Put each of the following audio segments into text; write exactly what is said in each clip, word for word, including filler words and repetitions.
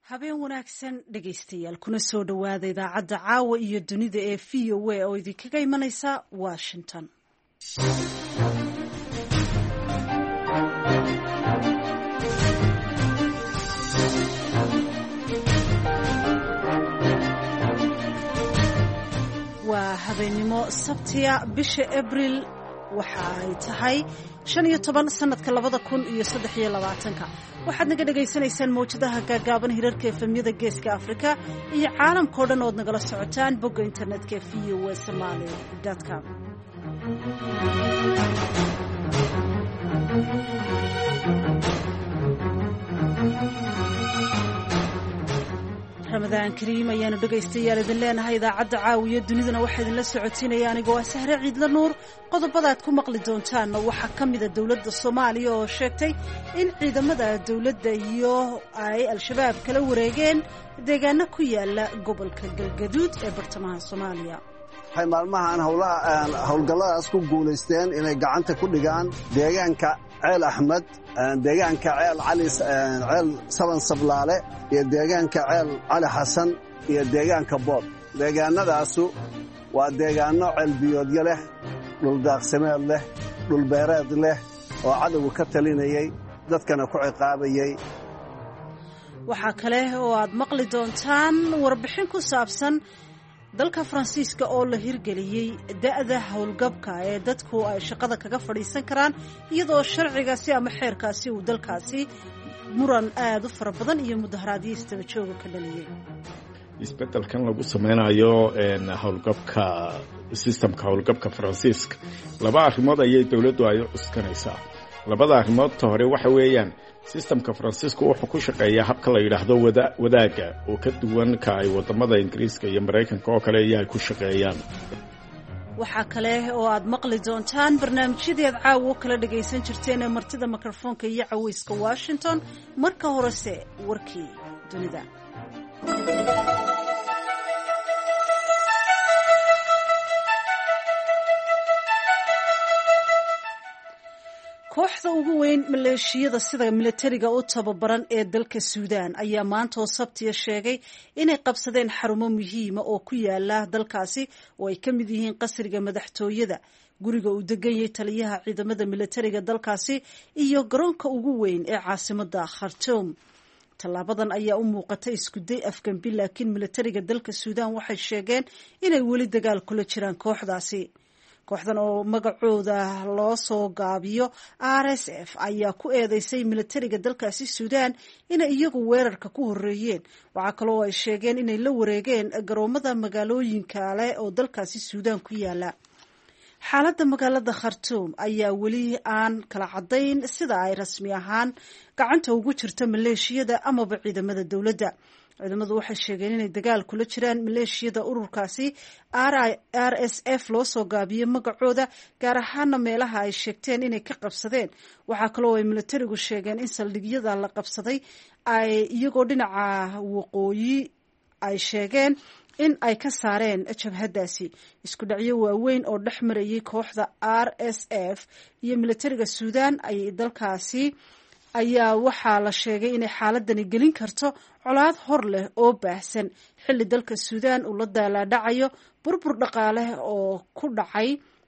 habeen wanaagsan dhegaystayaal kuna soo dhowaada idaacadda caawa iyo dunida ee v o a oo idinkaga imanaysa Washington. waa habeenimo sabtiya bisha Abriil waxa ay tahay shan iyo toban sanadka labada kun iyo saddex iyo labaatanka waxaad naga dhageysanaysaan mowjadaha gaagaaban hirarka efemyada geeska Afrika iyo caalamkao dhan ood nagala socotaan bogga internetka v o a somali dot com. ramadaan kariim ayaanu dhegaystayaal idin leenahay idaacadda caawiya dunidana waxaa idinla socotiinaya anigoo ah Sahre Ciidla Nuur. qodobada aad ku maqli doontaanna waxaa ka mid a dowladda Soomaaliya oo sheegtay in ciidamada dowladda iyo ay al-shabaab kala wareegeen deegaano ku yaala gobolka Galgaduud ee bartamaha Soomaaliya. waxay maalmahan howlgalladaas ku guulaysteen inay gacanta ku dhigaan deegaanka ceel Axmed, deegaanka ceel cali ceel saban sablaale iyo deegaanka ceel cali xasan iyo deegaanka bood. deegaanadaasu waa deegaano ceel biyoodyo leh, dhul daaqsimeed leh, dhul beereed leh oo cadowga ka talinayay dadkana ku ciqaabayay. waxaa kale oo aad maqli doontaan warbixin ku saabsan dalka Faransiiska oo la hirgeliyay da'da howlgabka ee dadku ay shaqada kaga fadhiisan karaan iyadoo sharcigaasi ama xeerkaasi uu dalkaasi muran aad u fara badan iyo mudaharaadyo istaba jooga ka dhaliyay. isbedelkan lagu sameynayo een howlgabka systemka howlgabka Faransiiska laba arrimood ayay dawladdu ay cuskanaysaa. labada arrimood hore waxa weeyaan systemka Faransiiska wuxuu ku shaqeeyaa habka la yiraahdo wadaaga oo ka duwan ka ay wadamada Ingiriiska iyo Mareykanka oo kale ay ku shaqeeyaan. waxaa kale oo aad maqli doontaan barnaamijyadii aad caawa kala dhagaysan jirteen ee martida mikrofoonka iyo cawayska Washington. marka horese warkii dunida. kooxda ugu weyn maleeshiyada sida militariga u tababaran ee dalka Suudaan ayaa maanta oo Sabtiya sheegay inay qabsadeen xarumo muhiima oo ku yaala dalkaasi oo ay ka mid yihiin qasriga madaxtooyada, guriga uu degan yahay taliyaha ciidamada militariga dalkaasi iyo garoonka ugu weyn ee caasimadda Khartoum. tallaabadan ayaa u muuqatay isku day afgambi, laakiin militariga dalka Suudaan waxay sheegeen inay weli dagaal kula jiraan kooxdaasi. kooxdan oo magacooda loo soo gaabiyo R S F ayaa ku eedeysay militariga dalkaasi Suudaan inay iyagu weerarka ku horeeyeen. waxaa kaloo ay sheegeen inay la wareegeen garoomada magaalooyinka kale oo dalkaasi Suudaan ku yaala. xaaladda magaalada Khartoum ayaa weli aan kala cadayn sida ay rasmi ahaan gacanta ugu jirto maleeshiyada amaba ciidamada dowladda. ciidamadu waxay sheegeen inay dagaal kula jiraan maleeshiyada ururkaasi R S F loo soo gaabiyey magacooda, gaar ahaana meelaha ay sheegteen inay ka qabsadeen. waxaa kaloo ay militarigu sheegeen in saldhigyada la qabsaday ay iyagoo dhinaca waqooyi ay sheegeen in ay ka saareen jabhadaasi. isku dhacyo waaweyn oo dhex marayay kooxda R S F iyo militariga Suudaan ay dalkaasi ayaa waxaa la sheegay inay xaaladani gelin karto colaad hor leh oo baahsan xilli dalka Suudaan uu la daalaadhacayo burbur dhaqaale oo ku dhacay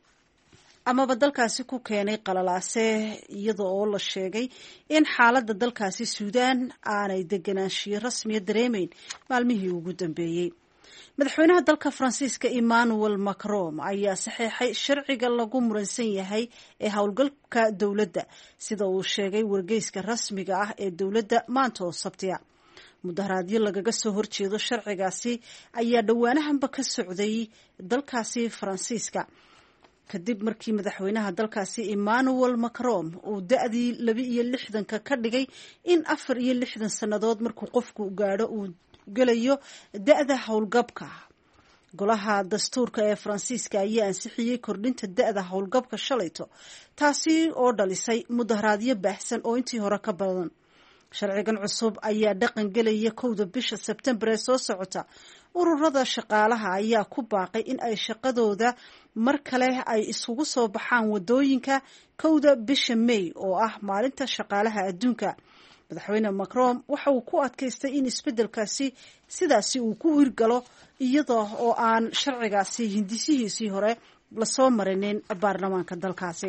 amaba dalkaasi ku keenay qalalaase, iyada oo la sheegay in xaaladda dalkaasi Suudaan aanay deganaanshiyo rasmiya dareemayn maalmihii ugu dambeeyey. madaxweynaha dalka Faransiiska Emmanuel Macron ayaa saxeexay sharciga lagu muransan yahay ee howlgalka dowladda, sida uu sheegay wargeyska rasmiga ah ee dowladda maanta oo Sabtiya. mudaharaadyo lagaga soo horjeedo sharcigaasi ayaa dhowaanahanba ka socday dalkaasi Faransiiska kadib markii madaxweynaha dalkaasi Emmanuel Macron uu da'dii laba iyo lixdanka ka dhigay in afar iyo lixdan sannadood markuu qofku gaadho uu gelayo da'da howlgabka. golaha dastuurka ee Faransiiska ayaa ansixiyey kordhinta da'da howlgabka shalayto, taasi oo dhalisay mudaharaadyo baahsan oo intii hore ka badan. sharcigan cusub ayaa dhaqan gelaya kowda bisha Sebtembar ee soo socota. ururada shaqaalaha ayaa ku baaqay in ay shaqadooda mar kale ay isugu soo baxaan wadooyinka kowda bisha May oo ah maalinta shaqaalaha adduunka. madaxweyne macron waxa uu ku adkaystay in isbeddelkaasi sidaasi uu ku hirgalo iyada oo aan sharcigaasi hindisihiisii hore lasoo marinin baarlamaanka dalkaasi.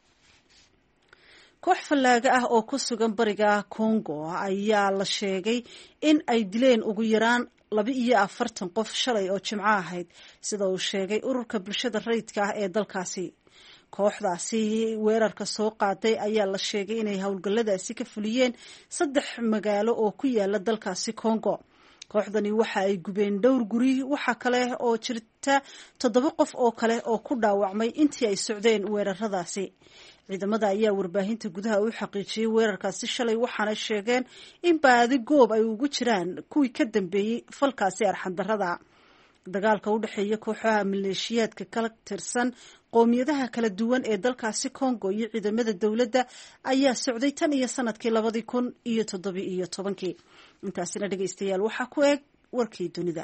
koox fallaaga ah oo ku sugan bariga Congo ayaa la sheegay in ay dileen ugu yaraan laba iyo afartan qof shalay oo Jimco ahayd, sida uu sheegay ururka bulshada rayidka ah ee dalkaasi. kooxdaasi weerarka soo qaaday ayaa la sheegay inay howlgalladaasi ka fuliyeen saddex magaalo oo ku yaala dalkaasi Congo. kooxdani waxa ay gubeen dhowr guri, waxa kale oo jirta toddoba qof oo kale oo ku dhaawacmay intii ay socdeen weeraradaasi. ciidamada ayaa warbaahinta gudaha u xaqiijiyey weerarkaasi shalay, waxaana sheegeen in baadi goob ay ugu jiraan kuwii ka dambeeyey falkaasi arxandarrada. dagaalka u dhexeeya kooxaha maleeshiyaadka kala tirsan qoomiyadaha kala duwan ee dalkaasi Congo iyo ciidamada dowladda ayaa socday tan iyo sanadkii labadii kun iyo toddoba iyo tobankii. intaasina dhegaystayaal waxaa ku eeg warkii dunida.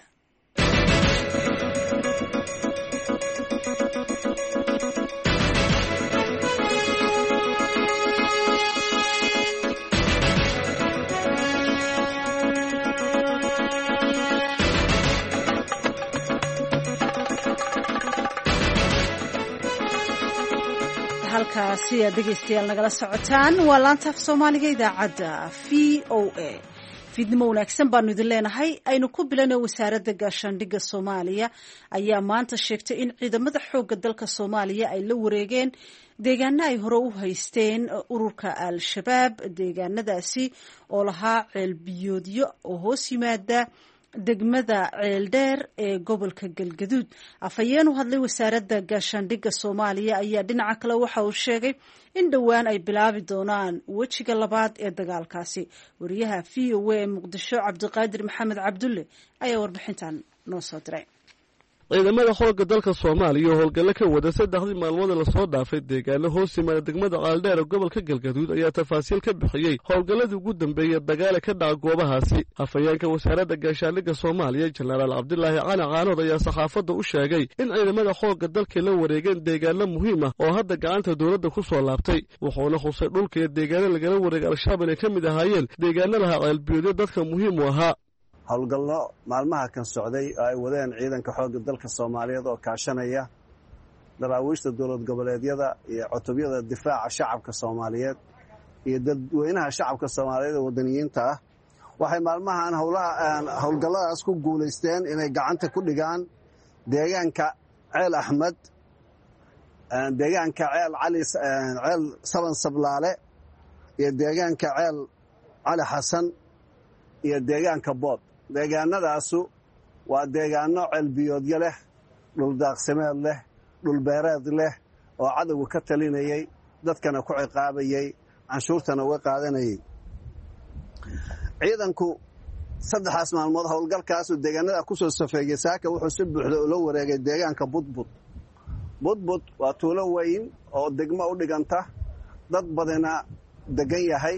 halkaasi aad dhegaystayaal nagala socotaan waa laanta af soomaaliga idaacadda v o a. fiidnimo wanaagsan baanu idin leenahay. aynu ku bilana wasaaradda gaashaandhigga Soomaaliya ayaa maanta sheegtay in ciidamada xoogga dalka Soomaaliya ay la wareegeen deegaano ay hore u haysteen ururka al-shabaab. deegaanadaasi oo lahaa ceelbiyoodyo oo hoos yimaada degmada ceeldheer ee gobolka Galgaduud. afhayeen u hadlay wasaaradda gaashaandhigga Soomaaliya ayaa dhinaca kale waxa uu sheegay in dhowaan ay bilaabi doonaan wejiga labaad ee dagaalkaasi. wariyaha v o a ee Muqdisho Cabdiqaadir Maxamed Cabdulle ayaa warbixintan noo soo diray. ciidamada xoogga dalka Soomaaliya oo howlgalo ka wada saddexdii maalmood la soo dhaafay deegaano hoos yimaada degmada ceeldheer ee gobolka Galgaduud ayaa tafaasiil ka bixiyay howlgaladii ugu dambeeyay dagaal ka dhaca goobahaasi. afhayeenka wasaaradda gaashaandhigga Soomaaliya Jenaraal Cabdulaahi Cali Caanood ayaa saxaafadda u sheegay in ciidamada xoogga dalka la wareegeen deegaano muhiim ah oo hadda gacanta dowladda ku soo laabtay. wuxuuna xusay dhulka iyo deegaano lagala wareegay al-shabaab inay ka mid ahaayeen deegaanada ceelbiyoodyo dadka muhiim u ahaa. howlgallo maalmaha kan socday oo ay wadeen ciidanka xoogga dalka Soomaaliyeed oo kaashanaya daraawiishta dowlad goboleedyada iyo cutubyada difaaca shacabka Soomaaliyeed iyo dadweynaha shacabka Soomaaliyeed ee wadaniyiinta ah waxay maalmahan howlaha howlgalladaas ku guuleysteen inay gacanta ku dhigaan deegaanka Ceel Axmed, deegaanka Ceel Cali Ceel Saban Sablaale iyo deegaanka Ceel Cali Xasan iyo deegaanka Bood. deegaanadaasu waa deegaano ceelbiyoodyo leh, dhul daaqsimeed leh, dhul beereed leh oo cadowga ka talinayay, dadkana ku ciqaabayay, canshuurtana uga qaadanayay. ciidanku saddexaas maalmood howlgalkaasu deegaanada ku soo safeeyay saaka wuxuu si buuxda ula wareegay deegaanka Budbud. Budbud waa tuulo weyn oo degmo u dhiganta, dad badana degan yahay.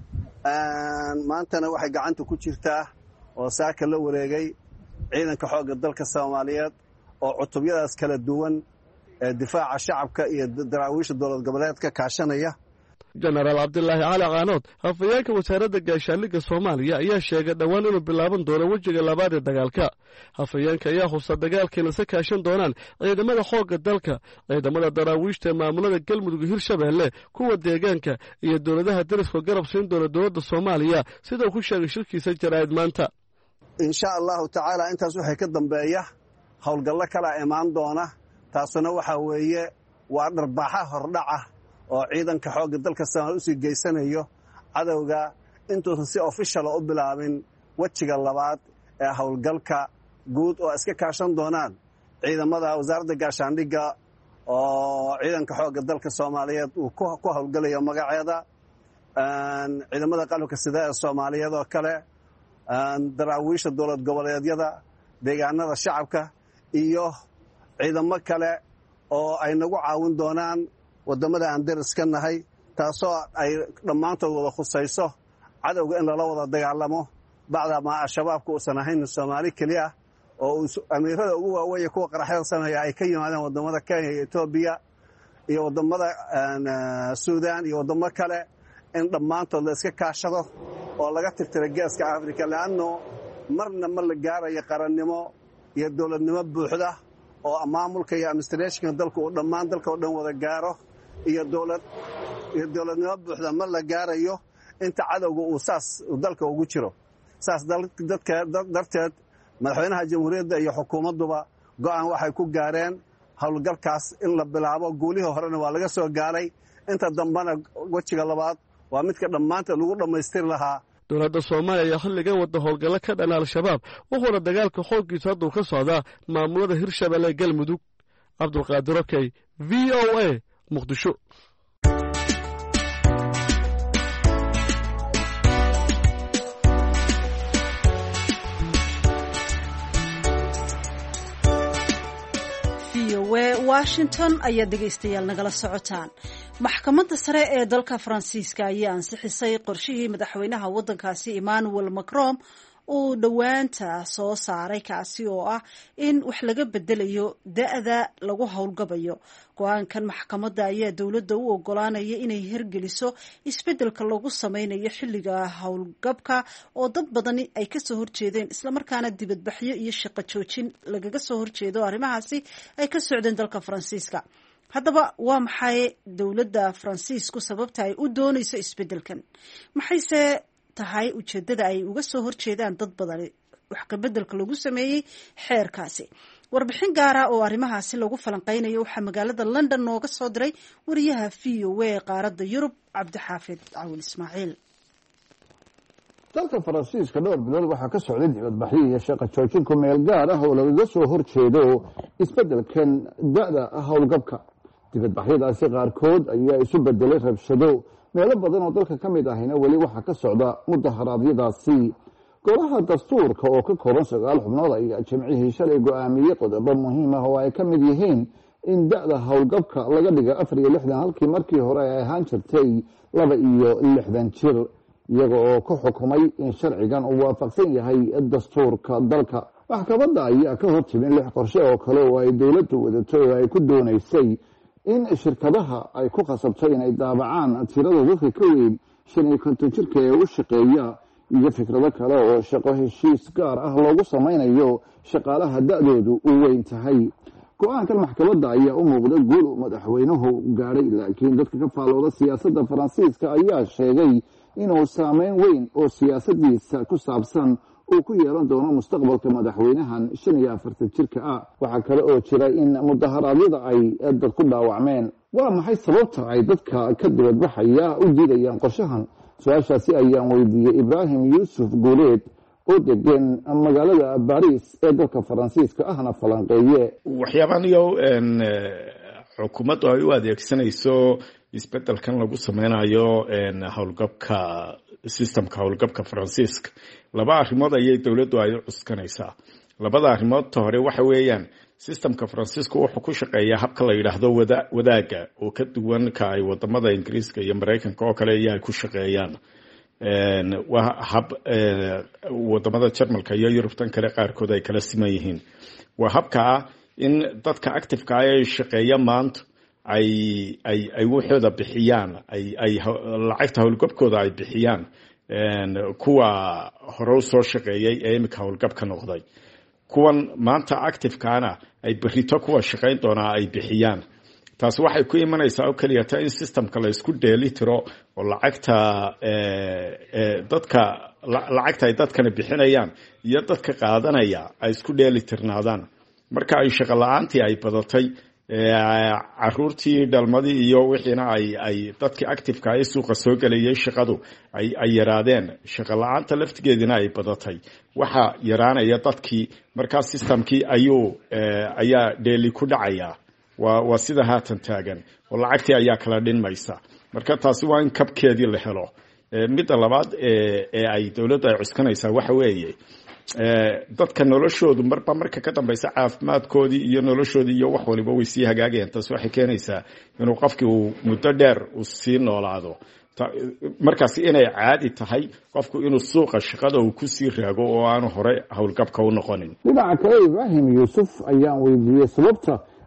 maantana waxay gacanta ku jirtaa oo saaka la wareegay ciidanka xoogga dalka Soomaaliyeed oo cutubyadaas kala duwan ee difaaca shacabka iyo daraawiisha dowlad goboleedka kaashanaya. Jenaraal Cabdulaahi Cali Caanood afhayeenka wasaaradda gaashaandhigga Soomaaliya ayaa sheegay dhowaan inuu bilaaban doono wejiga labaad ee dagaalka. afhayeenka ayaa xusa dagaalkeena sa kaashan doonaan ciidamada xoogga dalka, ciidamada daraawiishta ee maamulada Galmudug iyo Hirshabeelle, kuwa deegaanka iyo dowladaha dariska garab siin doona dowladda Soomaaliya sida uu ku sheegay shirkiisa jaraa'id maanta. insha Allahu tacaala intaas waxay ka dambeeya howlgallo kala imaan doona. taasuna waxa weeye waa dharbaxa hordhaca oo ciidanka xoogga dalka Soomaaliya u sii geysanayo cadowga intuusan si official u bilaabin wejiga labaad ee howlgalka guud oo iska kaashan doonaan ciidamada wasaaradda gaashaandhigga oo ciidanka xoogga dalka Soomaaliyeed uu ku howlgalayo magaceeda, ciidamada qalabka sida ee Soomaaliyeed oo kale, daraawiisha dowlad goboleedyada, deegaanada shacabka iyo ciidamo kale oo ay nagu caawin doonaan wadamada aan dariska nahay, taasoo ay dhammaantood wada khusayso cadowga in lala wada dagaalamo bacdama al-shabaabka uusan ahayn Soomaali keliya oo amiirada ugu waaweyn kuwa qaraxyada sameeya ay ka yimaadeen wadamada Kenya iyo Ethiopia iyo wadamada Suudaan iyo wadamo kale in dhammaantood la iska kaashado oo laga tirtira geeska afrika leanno marna ma la gaarayo qarannimo iyo dowladnimo buuxda oo maamulka iyo administrationka dalka uu dhammaan dalka oo dhan wada gaaro iyo dowlad iyo dowladnimo buuxda ma la gaarayo inta cadowga uu saas dalka ugu jiro saas dadka darteed madaxweynaha jamhuuriyadda iyo xukuumadduba go'aan waxay ku gaareen howlgalkaas in la bilaabo guulihii horena waa laga soo gaaray inta dambena wejiga labaad waa midka dhammaanteed lagu dhammaystiri lahaa dowladda soomaaliya ayaa xilligan wadda howlgallo ka dhan al-shabaab wuxuuna dagaalka xooggiisu hadduu ka socdaa maamulada hirshabelle galmudug cabdulqaadir okey v o a muqdisho washington ayaa dhegaystayaal nagala socotaan maxkamadda sare ee dalka faransiiska ayaa ansixisay qorshihii madaxweynaha waddankaasi emmanuel macron uu dhowaanta soo saaray kaasi oo ah in wax laga bedelayo da-da lagu howlgabayo go-aankan maxkamadda ayaa dowladda u ogolaanaya inay hirgeliso isbeddelka lagu sameynayo xilliga howlgabka oo dad badani ay kasoo horjeedeen islamarkaana dibadbaxyo iyo shaqo joojin lagaga soo horjeedo arrimahaasi ay ka socdeen dalka faransiiska haddaba waa maxay dowladda faransiisku sababta ay u doonayso isbeddelkan maxayse tahay ujeedada ay uga soo horjeedaan dad badani wax ka beddelka lagu sameeyey xeerkaasi warbixin gaara oo arrimahaasi lagu falanqeynayo waxaa magaalada london nooga soo diray wariyaha v o a ee qaaradda yurub cabdixaafid cawil ismaaciil dalka faransiiska dhowr bilood waxaa ka socday dibadbaxyo iyo shaqo joojin ku meel gaar ah oo lagaga soo horjeedo isbeddelkan da-da howlgabka dibadbaxyadaasi qaarkood ayaa isu bedelay rabshado meelo badan oo dalka ka mid ahina weli waxaa ka socda mudaharaadyadaasi golaha dastuurka oo ka kooban sagaal xubnood ayaa jimcihii shalay go-aamiyey qodobo muhiim ah oo ay ka mid yihiin in da-da howlgabka laga dhiga afar iyo lixdan halkii markii hore ay ahaan jirtay laba iyo lixdan jir iyaga oo ku xukumay in sharcigan uu waafaqsan yahay dastuurka dalka maxkamadda ayaa ka hortimin lix qorshe oo kale oo ay dowladdu wadato oo ay ku doonaysay in shirkadaha ay ku khasabto inay daabacaan tirada dadka ka weyn shan iyo konton jirka ee u shaqeeya iyo fikrado kale oo shaqo heshiis gaar ah loogu samaynayo shaqaalaha da-doodu u weyn tahay go-aankan maxkamadda ayaa u muuqda guul uu madaxweynuhu gaadhay laakiin dadka ka faallooda siyaasadda faransiiska ayaa sheegay inuu saameyn weyn oo siyaasadiisa ku saabsan uu ku yeelan doono mustaqbalka madaxweynahan shan iyo afartan jirka ah waxaa kale oo jira in mudaharaadyada ay dad ku dhaawacmeen waa maxay sababta ay dadka ka dibadbaxaya u diidayaan qorshahan su-aashaasi ayaan weydiiyey ibraahim yuusuf guuleed oo degan magaalada baris ee dalka faransiiska ahna falanqeeye waxyaabaan iyo xukuumaddu ay u adeegsanayso isbeddelkan lagu sameynayo howlgabka systemka howlgabka faransiiska laba arrimood ayay dowladdu ay u cuskanaysaa labada arrimoodta hore waxa weeyaan systemka faransiiska wuxuu ku shaqeeyaa habka la yidhaahdo wada wadaaga oo ka duwan ka ay wadamada ingiriiska iyo maraykanka oo kale iyo ay ku shaqeeyaan waa hab wadamada jarmalka iyo yurubtan kale qaarkood ay kala siman yihiin waa habka ah in dadka activeka ah ee shaqeeya maanta ay ay ay waxooda bixiyaan ay ay lacagta howlgabkooda ay bixiyaan kuwa hore u soo shaqeeyay ee imika howlgabka noqday kuwan maanta activekaana ay berito kuwa shaqayn doonaa ay bixiyaan taasi waxay ku imanaysaa oo keliya ta in systemka la isku dheeli tiro oo lacagta dadka lacagta ay dadkana bixinayaan iyo dadka qaadanaya ay isku dheeli tirnaadaan marka ay shaqo la-aantii ay badatay caruurtii dhalmadii iyo wixiina ay ay dadkii activeka ee suuqa soo gelayay shaqadu ay ay yaraadeen shaqo la-aanta laftigeedina ay badatay waxa yaraanaya dadkii markaa systemkii ayuu ayaa dheeli ku dhacaya waa waa sida haatan taagan oo lacagtii ayaa kala dhinmaysa marka taasi waa in kabkeedii la helo midda labaad ee ee ay dowladda ay cuskanaysaa waxa weeye dadka noloshoodu marba marka ka dambaysa caafimaadkoodii iyo noloshoodii iyo wax waliba way sii hagaagayaan taas waxay keenaysaa inuu qofkii uu muddo dheer uu sii noolaado markaas inay caadi tahay qofku inuu suuqa shaqada uu kusii raago oo aanu hore howlgabka u noqonin dhinaca kale ibraahim yuusuf ayaan weydiiyey sababta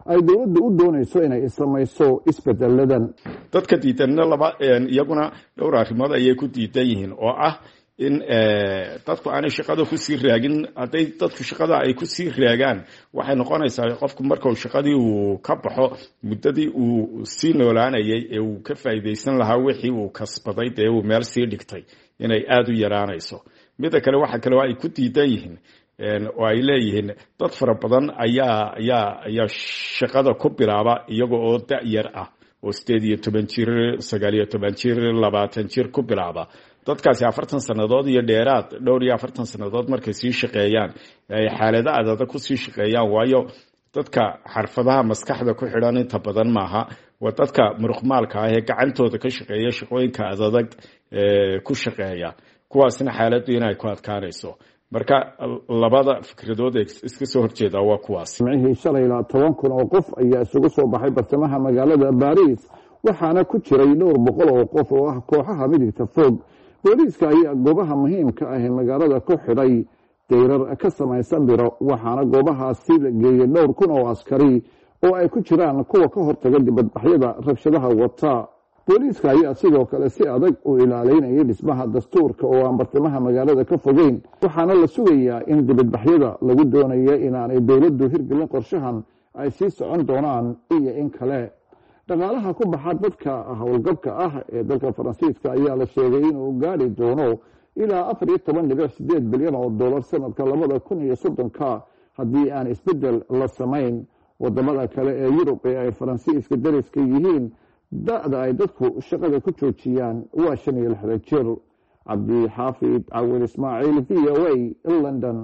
ay dowladda u doonayso inay samayso isbedeladan. dadka diidanna laba iyaguna dhowr arrimood ayay ku diidan yihiin oo ah in dadku aanay shaqada ku sii raagin. hadday dadku shaqada ay ku sii raagaan waxay noqonaysaa qofku markuu shaqadii uu ka baxo muddadii uu sii noolaanayay ee uu ka faa'iidaysan lahaa wixii uu kasbaday dee uu meel sii dhigtay inay aada u yaraanayso. midda kale waxa kale oo ay ku diidan yihiin oo ay leeyihiin dad fara badan ayaa ayaa ayaa shaqada ku bilaaba iyaga oo da-yar ah oo sideed iyo toban jir sagaal iyo toban jir labaatan jir ku bilaaba. dadkaasi afartan sannadood iyo dheeraad dhowr iyo afartan sannadood markay sii shaqeeyaan ay xaalado adada ku sii shaqeeyaan waayo dadka xirfadaha maskaxda ku xidhan inta badan maaha waa dadka muruqmaalka ah ee gacantooda ka shaqeeya shaqooyinka adadag ku shaqeeya kuwaasna xaaladdu inay ku adkaanayso. marka labada fikradood ee iska soo horjeeda waa kuwaas. jimcihii shalay ilaa toban kun oo qof ayaa isugu soo baxay bartamaha magaalada Baariis waxaana ku jiray dhowr boqol oo qof oo ah kooxaha midigta fog. booliiska ayaa goobaha muhiimka ah ee magaalada ku xidhay dayrar ka samaysan biro waxaana goobahaasi la geeyey dhowr kun oo askari oo ay ku jiraan kuwa ka hortaga dibadbaxyada rabshadaha wata. booliiska ayaa sidoo kale si adag u ilaalinayay dhismaha dastuurka oo aan bartamaha magaalada ka fogeyn waxaana la sugayaa in dibadbaxyada lagu doonayo inaanay dowladdu hirgelin qorshahan ay sii socon doonaan iyo in kale. dhaqaalaha ku baxa dadka howlgabka ah ee dalka Faransiiska ayaa la sheegay inuu gaari doono ilaa afar iyo toban dhibic sideed bilyan oo dollar sanadka labada kun iyo soddonka haddii aan isbedel la samayn. wadamada kale ee Yurub ee ay Faransiiska dariska yihiin da'da ay dadku shaqada ku joojiyaan waa shan iyo lixdan jir. cabdi xaafid cawil ismaaciil v o a London.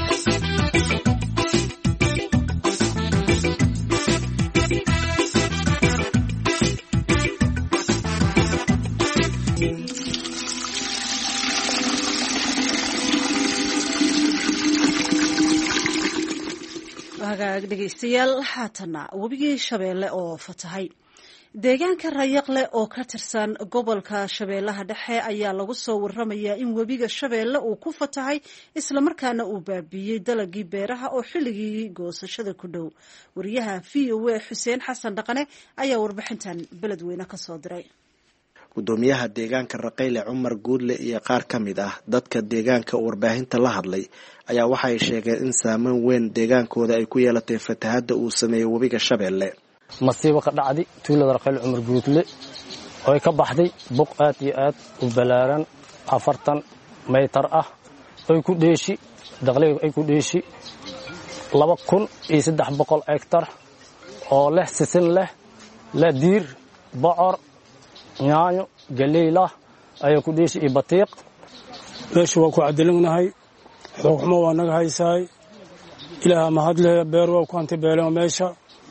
dhegeystayaal haatana webigii Shabeelle oo fatahay. deegaanka Rayaqle oo ka tirsan gobolka Shabeellaha Dhexe ayaa lagu soo waramayaa in webiga Shabeelle uu ku fatahay isla markaana uu baabiyey dalagii beeraha oo xilligii goosashada ku dhow. wariyaha V O A Xuseen Xasan Dhaqane ayaa warbixintan beledweyne ka soo diray. gudoomiyaha deegaanka Raqayle Cumar Guudle iyo qaar ka mid ah dadka deegaanka warbaahinta la hadlay ayaa waxay sheegeen in saameyn weyn deegaankooda ay ku yeelatay fatahaadda uu sameeyay webiga Shabeelle. masiibo ka dhacday tuulada Raqayle Cumar Guudle oo ay ka baxday buq aad iyo aad u balaaran afartan meetar ah ay ku dheeshi dakhliga ay ku dheeshi laba kun iyo saddex boqol hektar oo leh sisin leh la diir bocor yaanyo galeyla ayaa ku dheeshi iyo batiiq. meesha waa ku cadilanahay xuquuqmo waa naga haysaay ilaaha mahadle beer waa ku anti beelay meesha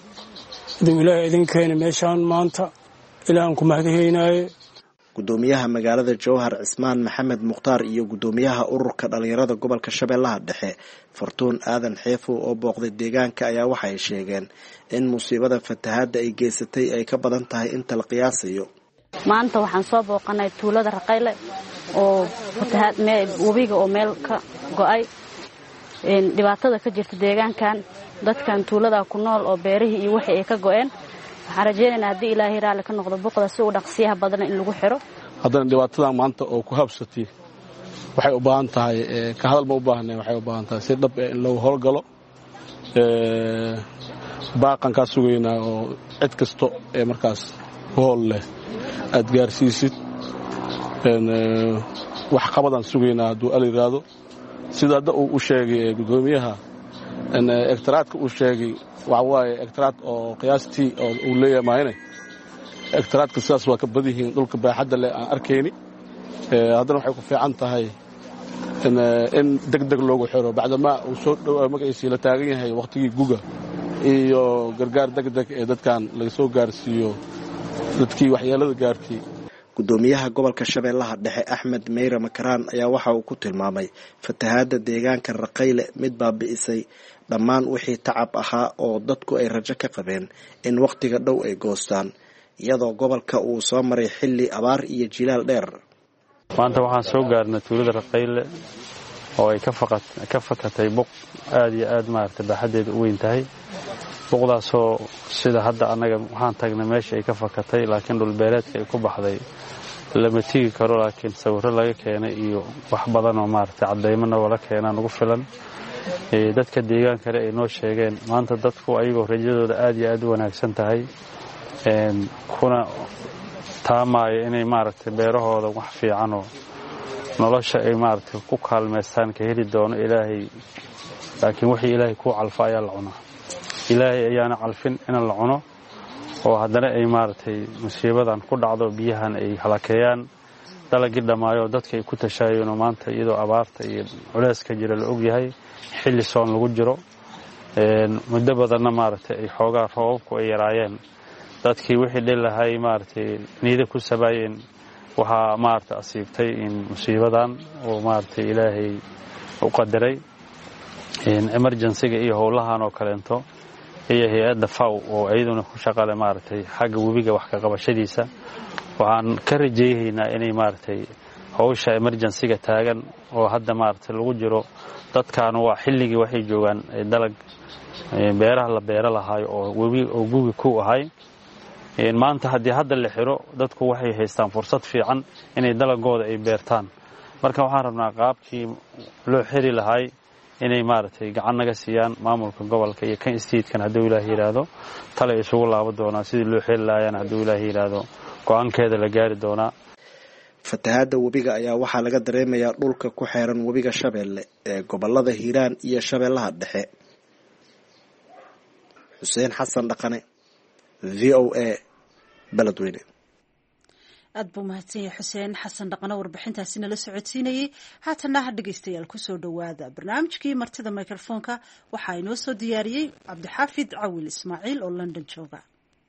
dib ilaahay idin keenay meeshaan maanta ilaahan ku mahadcelinaaye. gudoomiyaha magaalada Jowhar Cismaan Maxamed Mukhtaar iyo gudoomiyaha ururka dhalinyarada gobolka Shabeellaha Dhexe Fartuun Aadan Xeefo oo booqday deegaanka ayaa waxay sheegeen in musiibada fatahaadda ay geysatay ay ka badan tahay inta la qiyaasayo. maanta waxaan soo booqanay tuulada Raqayle oo fatahaad webiga oo meel ka go'ay dhibaatada ka jirta deegaankan dadkan tuulada ku nool oo beerihii iyo wixii ay ka go'een. waxaan rajaynaynaa haddii ilaahay raali ka noqdo buqda si uu dhaqsiyaha badan in lagu xiro. haddana dhibaatadan maanta oo ku habsatay waxay u baahan tahay ka hadal ma u baahnay waxay u baahan tahay si dhab in lagu howlgalo. baaqan ka sugaynaa oo cid kasto ee markaas hool leh aad gaarsiisid wax qabadan sugaynaa hadduu al yiraahdo sida hadda uu u sheegay gudoomiyaha ektaraadka uu sheegay waxa waaye ektaraad oo qiyaastii oo uu leeyahay maayne ektaraadka sidaas waa ka badan yihiin dhulka baaxadda leh aan arkayni. haddana waxay ku fiican tahay in degdeg loogu xiro bacdama uu soo dhowaa magaciisii la taagan yahay waqtigii guga iyo gargaar degdeg ee dadkan laga soo gaarsiiyo dadkii waxyeelada gaartay. gudoomiyaha gobolka Shabeellaha Dhexe Axmed Meyra Makaraan ayaa waxa uu ku tilmaamay fatahaadda deegaanka Raqayle mid baabi'isay dhammaan wixii tacab ahaa oo dadku ay rajo ka qabeen in waqtiga dhow ay goostaan iyadoo gobolka uu soo maray xilli abaar iyo jilaal dheer. maanta waxaan soo gaarnay tuulada Raqayle oo ay ka faqat ka fakatay buq aad iyo aad maartay baaxadeedu u weyn tahay buuqdaasoo sida hadda annaga waxaan tagnay meesha ay ka fakatay laakiin dhulbeereedka ay ku baxday lama tigi karo laakiin sawirro laga keenay iyo wax badan oo maaragtay caddaymana wala keenaan ugu filan dadka deegaankale ay noo sheegeen maanta dadku ayagoo rajadooda aad iyo aad u wanaagsan tahay kuna taamaayo inay maaragtay beerahooda wax fiican oo nolosha ay maaragtay ku kaalmaystaan ka heli doono ilaahay laakiin wixii ilaahay ku calfa ayaa la cunaa ilaahay ayaana calfin in la cuno oo haddana ay maaragtay musiibadan ku dhacdo biyahan ay halakeeyaan dalagii dhammaayo dadka ay ku tashaayeen oo maanta iyadoo abaarta iyo culeyska jira la ogyahay xilli soon lagu jiro muddo badanna maaragtay ay xoogaa roobabku ay yaraayeen dadkii wixii dhil lahay maaragtay niida ku sabaayeen waxaa maaragtay asiibtay in musiibadan oo maaragtay ilaahay u qadaray emergency-ga iyo howlahan oo kaleento iyo hay-adda faw oo iyaduna ku shaqale maaragtay xagga webiga wax ka qabashadiisa waxaan ka rajaynaynaa inay maaragtay howsha emergency-ga taagan oo hadda maaragtay lagu jiro dadkan waa xilligii waxay joogaan dalag beeraha la beera lahaayo oo webi oo gugi ku ahay maanta haddii hadda la xiro dadku waxay haystaan fursad fiican inay dalagooda ay beertaan marka waxaan rabnaa qaabkii loo xiri lahay inay maaragtay gacan naga siiyaan maamulka gobolka iyo kan isteedkan hadduu ilaahay yidhaahdo tale isugu laabo doonaa sidii loo xiri lahaayaan hadduu ilaahay yidhaahdo go-aankeeda la gaari doonaa fatahaadda webiga ayaa waxaa laga dareemayaa dhulka ku xeeran webiga shabeelle ee gobolada hiiraan iyo shabeellaha dhexe xuseen xasan dhaqane v o a beledweyne aad buu mahadsan yahay xuseen xasan dhaqane warbixintaasi nala socodsiinayay haatana ha dhegaystayaal kusoo dhowaada barnaamijkii martida microfoonka waxaa inoo soo diyaariyey cabdixaafid cawil ismaaciil oo london jooga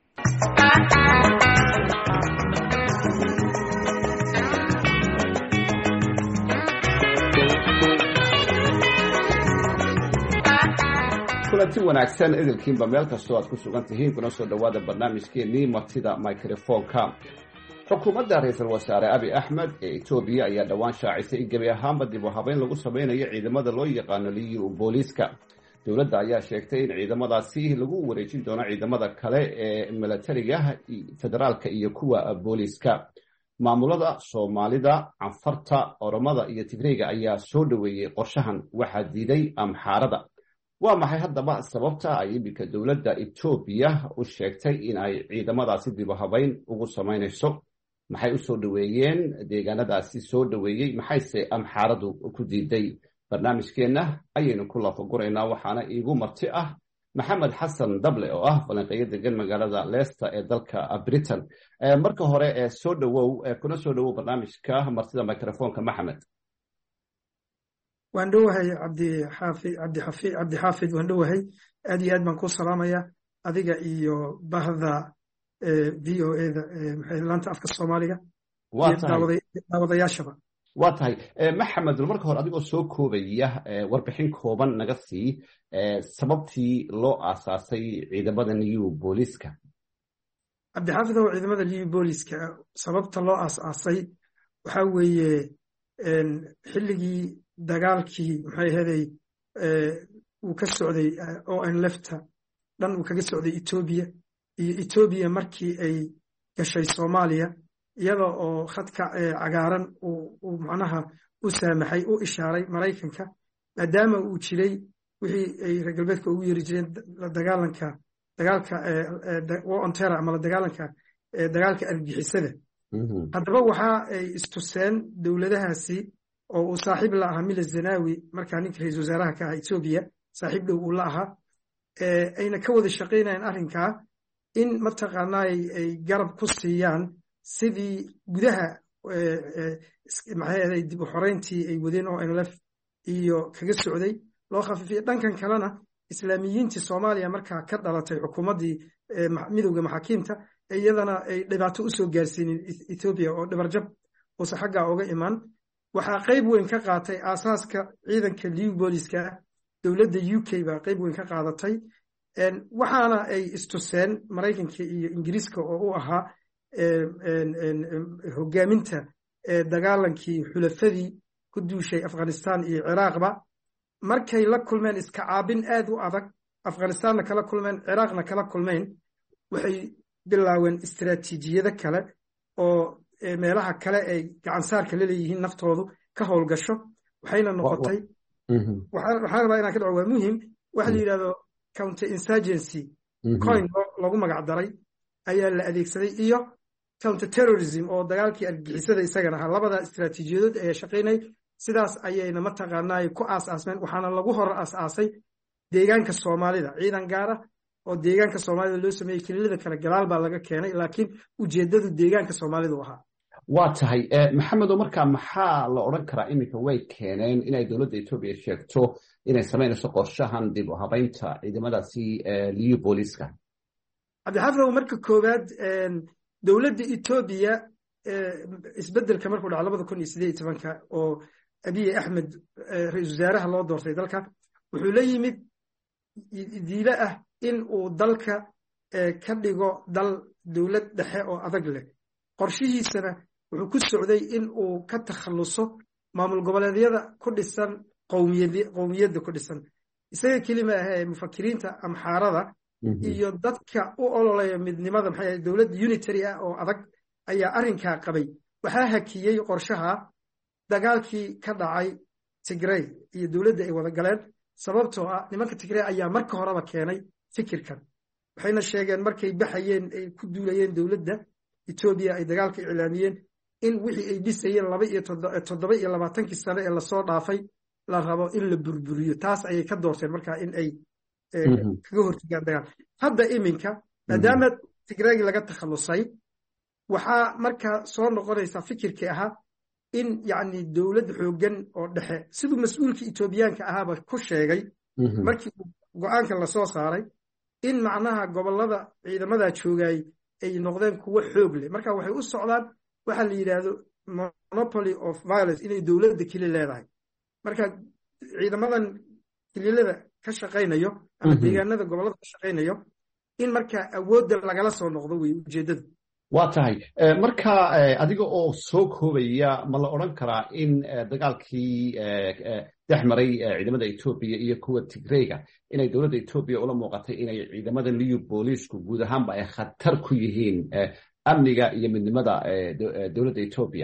kulanti wanaagsan idilkiinba meel kastoo aad ku sugan tihiin kuna soo dhowaada barnaamijkeenii martida microfonka xukuumadda ra-iisul wasaare abi axmed ee etoobiya ayaa dhowaan shaacisay in gebi ahaanba dib u habeyn lagu sameynayo ciidamada loo yaqaano liyu booliiska dowladda ayaa sheegtay in ciidamadaasi lagu wareejin doono ciidamada kale ee milatariga federaalka iyo kuwa booliiska maamulada soomaalida canfarta oromada iyo tigreega ayaa soo dhoweeyey qorshahan waxaa diiday amxaarada waa maxay haddaba sababta ay iminka dowladda etoobiya u sheegtay in ay ciidamadaasi dib u habeyn ugu samaynayso maxay u soo dhoweeyeen deegaanadaasi soo dhoweeyey maxayse amxaaradu ku diiday barnaamijkeenna ayaynu ku laafaguraynaa waxaana iigu marti ah maxamed xasan dable oo ah falanqeeyo degan magaalada leicester ee dalka britain marka hore ee soo dhowow kuna soo dhowow barnaamijka martida microfonka maxamed waan dhowahay cabdixaafi cabdixafi cabdixaafid waan dhowahay aad iyo aad baan ku salaamaya adiga iyo bahda v o a da maxay laanta afka soomaaliga iyo daawadayaashaba waa tahay maxamed marka hore adigoo soo koobaya warbixin kooban naga sii sababtii loo aasaasay ciidamada new booliiska cabdixaafid oo ciidamada new booliiska sababta loo aasaasay waxaa weeye xilligii dagaalkii maxay ahaday uu ka socday o n lefta dhan uu kaga socday etoobiya iyo etoobiya markii ay gashay soomaaliya iyada oo khadka cagaaran uu macnaha u saamaxay u ishaaray maraykanka maadaama uu jiray wixii ay reer galbeedka ugu yeeri jireen la dagaalanka dagaalka war on terror ama la dagaalanka dagaalka argixisada haddaba waxa ay istuseen dowladahaasi oo uu saaxiib la ahaa mila zanawi markaa ninka ra-iisul wasaaraha ka ahaa etoobiya saaxiib dhow uu la ahaa ayna ka wada shaqaynayaan arrinkaa in mataqaanaa ay garab ku siiyaan sidii gudaha maxay ahaday dib u xoreyntii ay wadeen oo n lf iyo kaga socday loo khafiifiyay dhankan kalena islaamiyiintii soomaaliya markaa ka dhalatay xukuumaddii midowda maxaakiimta iyadana ay dhibaato u soo gaarsiinin etoobiya oo dhibarjab uuse xaggaa oga imaan waxaa qayb weyn ka qaatay aasaaska ciidanka liw booliiska ah dowladda u k baa qayb weyn ka qaadatay waxaana ay istuseen maraykanka iyo ingiriiska oo u ahaa hogaaminta dagaalankii xulafadii ku duushay afghanistan iyo ciraaqba markay la kulmeen iska caabin aad u adag afghanistanna kala kulmeen ciraaqna kala kulmeen waxay bilaaween istiraatiijiyado kale oo meelaha kale ay gacansaarka la leeyihiin naftoodu ka howlgasho waxayna noqotay waxaan rabaa inaan ka dhaco waa muhim waxa la yidhahdo counter insurgency coin lagu magac daray ayaa la adeegsaday iyo counter terrorism oo dagaalkii argixisada isagana ahaa labada istiraatiijiyadood ayaa shaqaynay sidaas ayayna mataqaanaa ku aas-aasmeen waxaana lagu hor aas-aasay deegaanka soomaalida ciidan gaar ah oo deegaanka soomaalida loo sameeyey kelilada kale gadaal baa laga keenay laakiin ujeedadu deegaanka soomaalidu ahaa waa tahay maxamedo markaa maxaa la odhan karaa iminka way keeneen inay dowladda etoobiya sheegto inay samaynayso qorshahan dib u habaynta ciidamadaasi liyu booliiska cabdixafidow marka koowaad dowladda etoobiya isbedelka markuu dhaco labada kun iyo sideed iyo tobanka oo abiy axmed ra-iisul wasaaraha loo doortay dalka wuxuu la yimid diile ah in uu dalka ka dhigo dal dowlad dhexe oo adag leh qorshihiisana wuxuu ku socday in uu ka takhalluso maamul goboleedyada ku dhisan qowmiyadda ku dhisan isaga kelima ah ee mufakiriinta amxaarada iyo dadka u ololaya midnimada maxay dowlad unitary ah oo adag ayaa arrinkaa qabay waxaa hakiyey qorshaha dagaalkii ka dhacay Tigray iyo dowladda ay wada galeen sababtoo ah nimanka Tigray ayaa marka horeba keenay fikirkan waxayna sheegeen markay baxayeen ay ku duulayeen dowladda Ethiopia ay dagaalka iclaamiyeen in wixii ay dhisayeen laba iyo toddoba iyo labaatankii sano ee lasoo dhaafay la rabo in la burburiyo taas ayay ka doorteen markaa in ay kaga hortagaan dagaal hadda iminka maadaama Tigray laga takhalusay waxaa markaa soo noqonaysa fikirkii ahaa in yacni dowlad xooggan oo dhexe siduu mas-uulka Etoobiyaanka ahaaba ku sheegay markii go-aanka lasoo saaray in macnaha gobollada ciidamada joogay ay noqdeen kuwo xoog leh marka waxay u socdaan waxa la yiraahdo monopoly of violence inay dowladda keli leedahay marka ciidamadan kelilada ka shaqaynayo ama deegaanada gobollada ka shaqaynayo in marka awoodda lagala soo noqdo way ujeedadu waa tahay marka adiga oo soo koobaya ma la odhan karaa in dagaalkii dhex maray ciidamada Ethiopia iyo kuwa Tigrayga inay dowladda Ethiopia ula muuqatay inay ciidamada liyu booliisku guud ahaanba ay khatar ku yihiin amniga iyo midnimada dowladda Ethiopia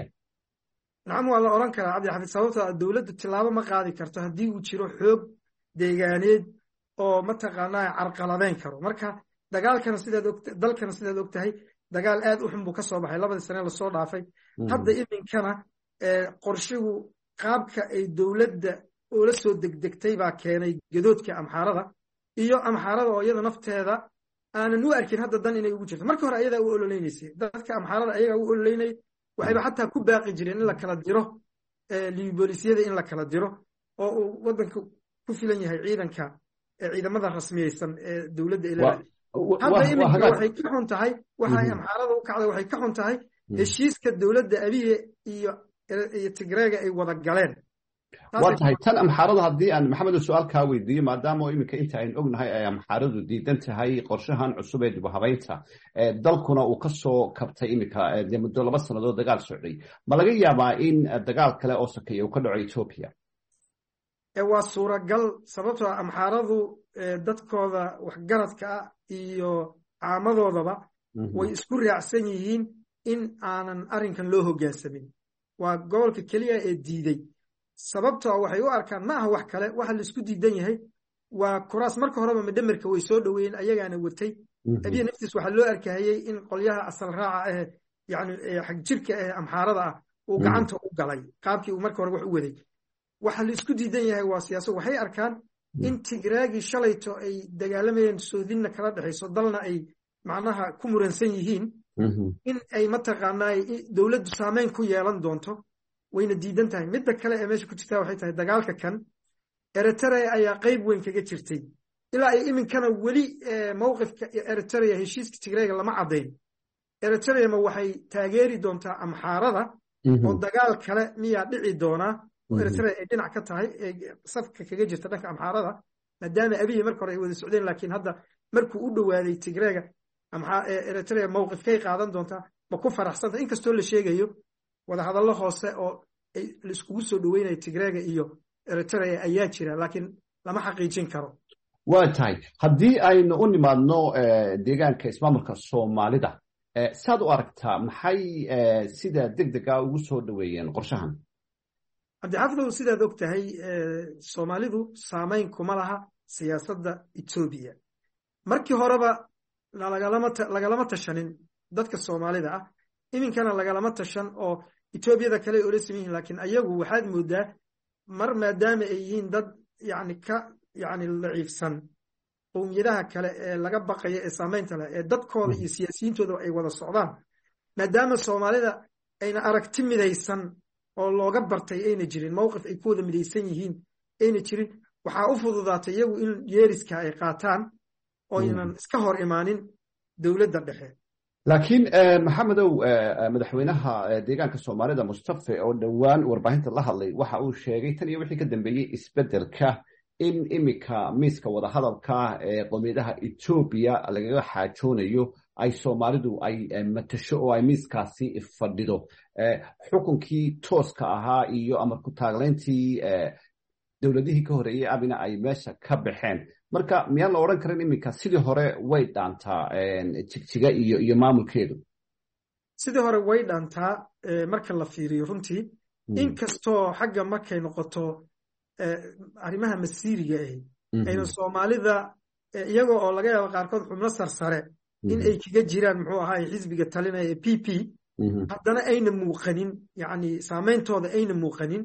nacam waa la odhan karaa cabdi xafid sababtoo dowladdu tilaabo ma qaadi karto haddii uu jiro xoog deegaaneed oo mataqaanaa carqaladeyn karo marka dagaalkana sidaad og dalkana sidaad og tahay dagaal aad u xun buu ka soo baxay labadii sane lasoo dhaafay hadda iminkana qorshigu qaabka ay dowladda oola soo degdegtay baa keenay gadoodka amxaarada iyo amxaarada oo iyada nafteeda aanan u arkin hadda dan inay ugu jirto markii hore ayadaa u ololeynaysay dadka amxaarada ayagaa u ololeynayay waxayba xataa ku baaqi jireen in la kala diro liiboolisyada in la kala diro oo uu waddanka ku filan yahay ciidanka ciidamada rasmiyeysan ee dowladda ilaa hadda iminka waxay ka xun tahay waxay amxaarada u kacday waxay ka xun tahay heshiiska dowladda abiye iyo iyo Tigrayga ay wada galeen waa tahay tan amxaarada haddii aan maxamed su'aal kaa weydiiyo maadaama iminka inta aynu ognahay ay amxaaradu diidan tahay qorshahan cusub ee dib u habaynta dalkuna uu ka soo kabtay iminka muddo laba sannadood dagaal socday ma laga yaabaa in dagaal kale oo sakeeya uu ka dhaco Ethiopia waa suuragal sababtoo ah amxaaradu dadkooda waxgaradka ah iyo caamadoodaba way isku raacsan yihiin in aanan arrinkan loo hoggaansamin waa gobolka keliya ee diiday sababtoo waxay u arkaan ma aha wax kale waxa la isku diidan yahay waa kuraas marka horeba madhamarka way soo dhoweeyeen ayagaana watay abiya naftiis waxaa loo arkahayey in qolyaha asal raaca ah yacni xag jirka ah amxaarada ah uu gacanta u galay qaabkii uu marka hore wax u waday waxa la isku diidan yahay waa siyaasad waxay arkaan in Tigraagi shalayto ay dagaalamayeen soodinna kala dhaxayso dalna ay macnaha ku muransan yihiin in ay mataqaanaa dowladdu saameyn ku yeelan doonto wayna diidan tahay midda kale ee meesha ku jirtaa waxay tahay dagaalka kan Eritrea ayaa qayb weyn kaga jirtay ilaa ay iminkana weli mowqifka Eritrea heshiiska Tigrayga lama caddayn Eritrea ma waxay taageeri doontaa amxaarada oo dagaal kale miyaa dhici doonaa Eritrea ay dhinac ka tahay ee safka kaga jirta dhanka amxaarada maadaama abiye marka hore ay wada socdeen laakiin hadda markuu u dhawaaday Tigrayga Eritrea mowqifkay qaadan doontaa ma ku faraxsanta inkastoo la sheegayo wada hadallo hoose oo la iskugu soo dhaweynayo Tigrayga iyo Eritrea ayaa jira laakiin lama xaqiijin karo waa tahay haddii aynu u nimaadno deegaanka ismaamulka soomaalida saad u aragtaa maxay sida degdega ugu soo dhaweeyeen qorshahan? cabdixaafidow sidaad og tahay soomaalidu saamayn kuma laha siyaasadda etoobiya. markii horeba lagalama tashanin dadka soomaalida ah, iminkana lagalama tashan oo etoobiyada kale ay ola siman yihin, laakiin ayagu waxaad moodaa mar maadaama ay yihiin dad yani ka yani daciifsan qowmiyadaha kale ee laga baqaya ee saamaynta leh ee dadkooda iyo siyaasiyiintooda ay wada socdaan, maadaama soomaalida ayna aragti midaysan oo looga bartay ayna jirin, mowqif ay ku wada midaysan yihiin ayna jirin, waxaa u fududaatay iyagu in yeeriska ay qaataan oo aynan iska hor imaanin dowladda dhexe. laakiin maxamedow, madaxweynaha deegaanka soomaalida mustafe oo dhowaan warbaahinta la hadlay waxa uu sheegay tan iyo wixii ka dambeeyey isbeddelka in iminka miiska wadahadalka ee qowmiyadaha etoobiya lagaga xaajoonayo ay soomaalidu ay matasho oo ay miiskaasi fadhido. xukunkii tooska ahaa iyo amar ku taaglayntii dowladihii ka horeeyey abina ay meesha ka baxeen. marka miyaan la odhan karin iminka sidii hore way dhaantaa jigjiga iyo iyo maamulkeedu? sidii hore way dhaantaa marka la fiiriyo runtii, inkastoo xagga markay noqoto arrimaha masiiriga ahi ayna soomaalida iyagoo oo laga yaabo qaarkood xubno sarsare in ay kaga jiraan muxuu ahaay xisbiga talinaya ee p p, haddana ayna muuqanin, yani saameyntooda ayna muuqanin,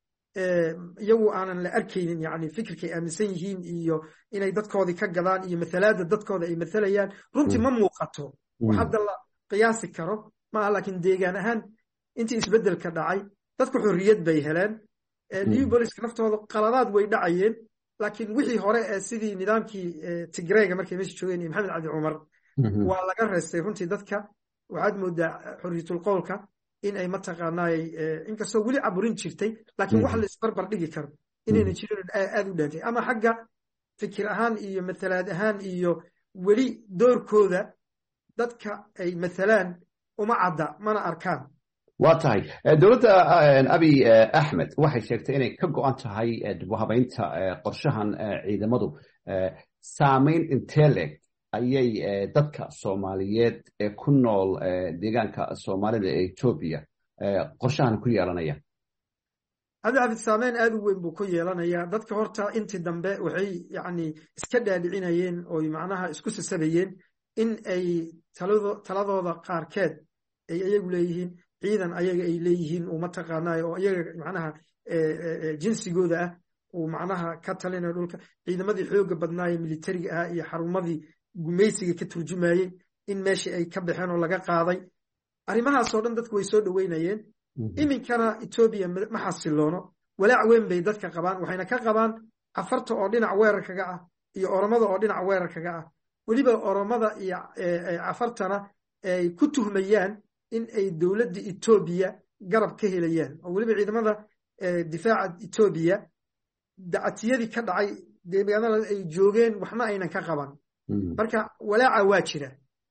iyagu aanan la arkaynin yani fikirkay aaminsan yihiin iyo inay dadkoodii ka gadaan iyo mathalaada dadkooda ay mathalayaan runtii ma muuqato. wax hadda la qiyaasi karo maaha, laakiin deegaan ahaan intii isbeddelka dhacay dadku xorriyad bay heleen. new boliska naftooda qaladaad way dhacayeen, laakiin wixii hore ee sidii nidaamkii tigreyga markay meesha joogeen iyo maxamed cabdi cumar waa laga reestay runtii. dadka waxaad moodaa xorriyatul qowlka in ay mataqaanaay inkastoo weli caburin jirtay, laakiin wax la isbarbar dhigi karo inayna jirin aad u dhaantay, ama xagga fikir ahaan iyo mathalaad ahaan iyo weli doorkooda dadka ay mathalaan uma cadda, mana arkaan. waa tahay dowladda abiy axmed waxay sheegtay inay ka go-an tahay dib u habaynta qorshahan ciidamadu. saamayn intee leeg ayay dadka soomaaliyeed ee ku nool deegaanka soomaalida ee etoobiya qorshahan ku yeelanayaan? cabdixaafid saameyn aad u weyn buu ku yeelanayaa. dadka horta intii dambe waxay yani iska dhaadhicinayeen oy macnaha isku sasabayeen in ay taladooda qaarkeed ay iyagu leeyihiin, ciidan ayaga ay leeyihiin uu mataqaanayo oo iyaga macnaha jinsigooda ah uu macnaha ka talinayo dhulka. ciidamadii xooga badnaaye militariga ah iyo xarumadii gumaysiga ka turjumayey in meeshii ay ka baxeen oo laga qaaday. arrimahaasoo dhan dadku way soo dhoweynayeen. iminkana etoobiya ma xasiloono, walaac weyn bay dadka qabaan. waxayna ka qabaan cafarta oo dhinac weerarkaga ah iyo oromada oo dhinac weerarkaga ah. weliba oromada iyo cafartana ay ku tuhmayaan in ay dowladda etoobiya garab ka helayaan, oo weliba ciidamada difaaca etoobiya dacatiyadii ka dhacay deegaanada ay joogeen waxna aynan ka qaban. marka walaaca waa jira.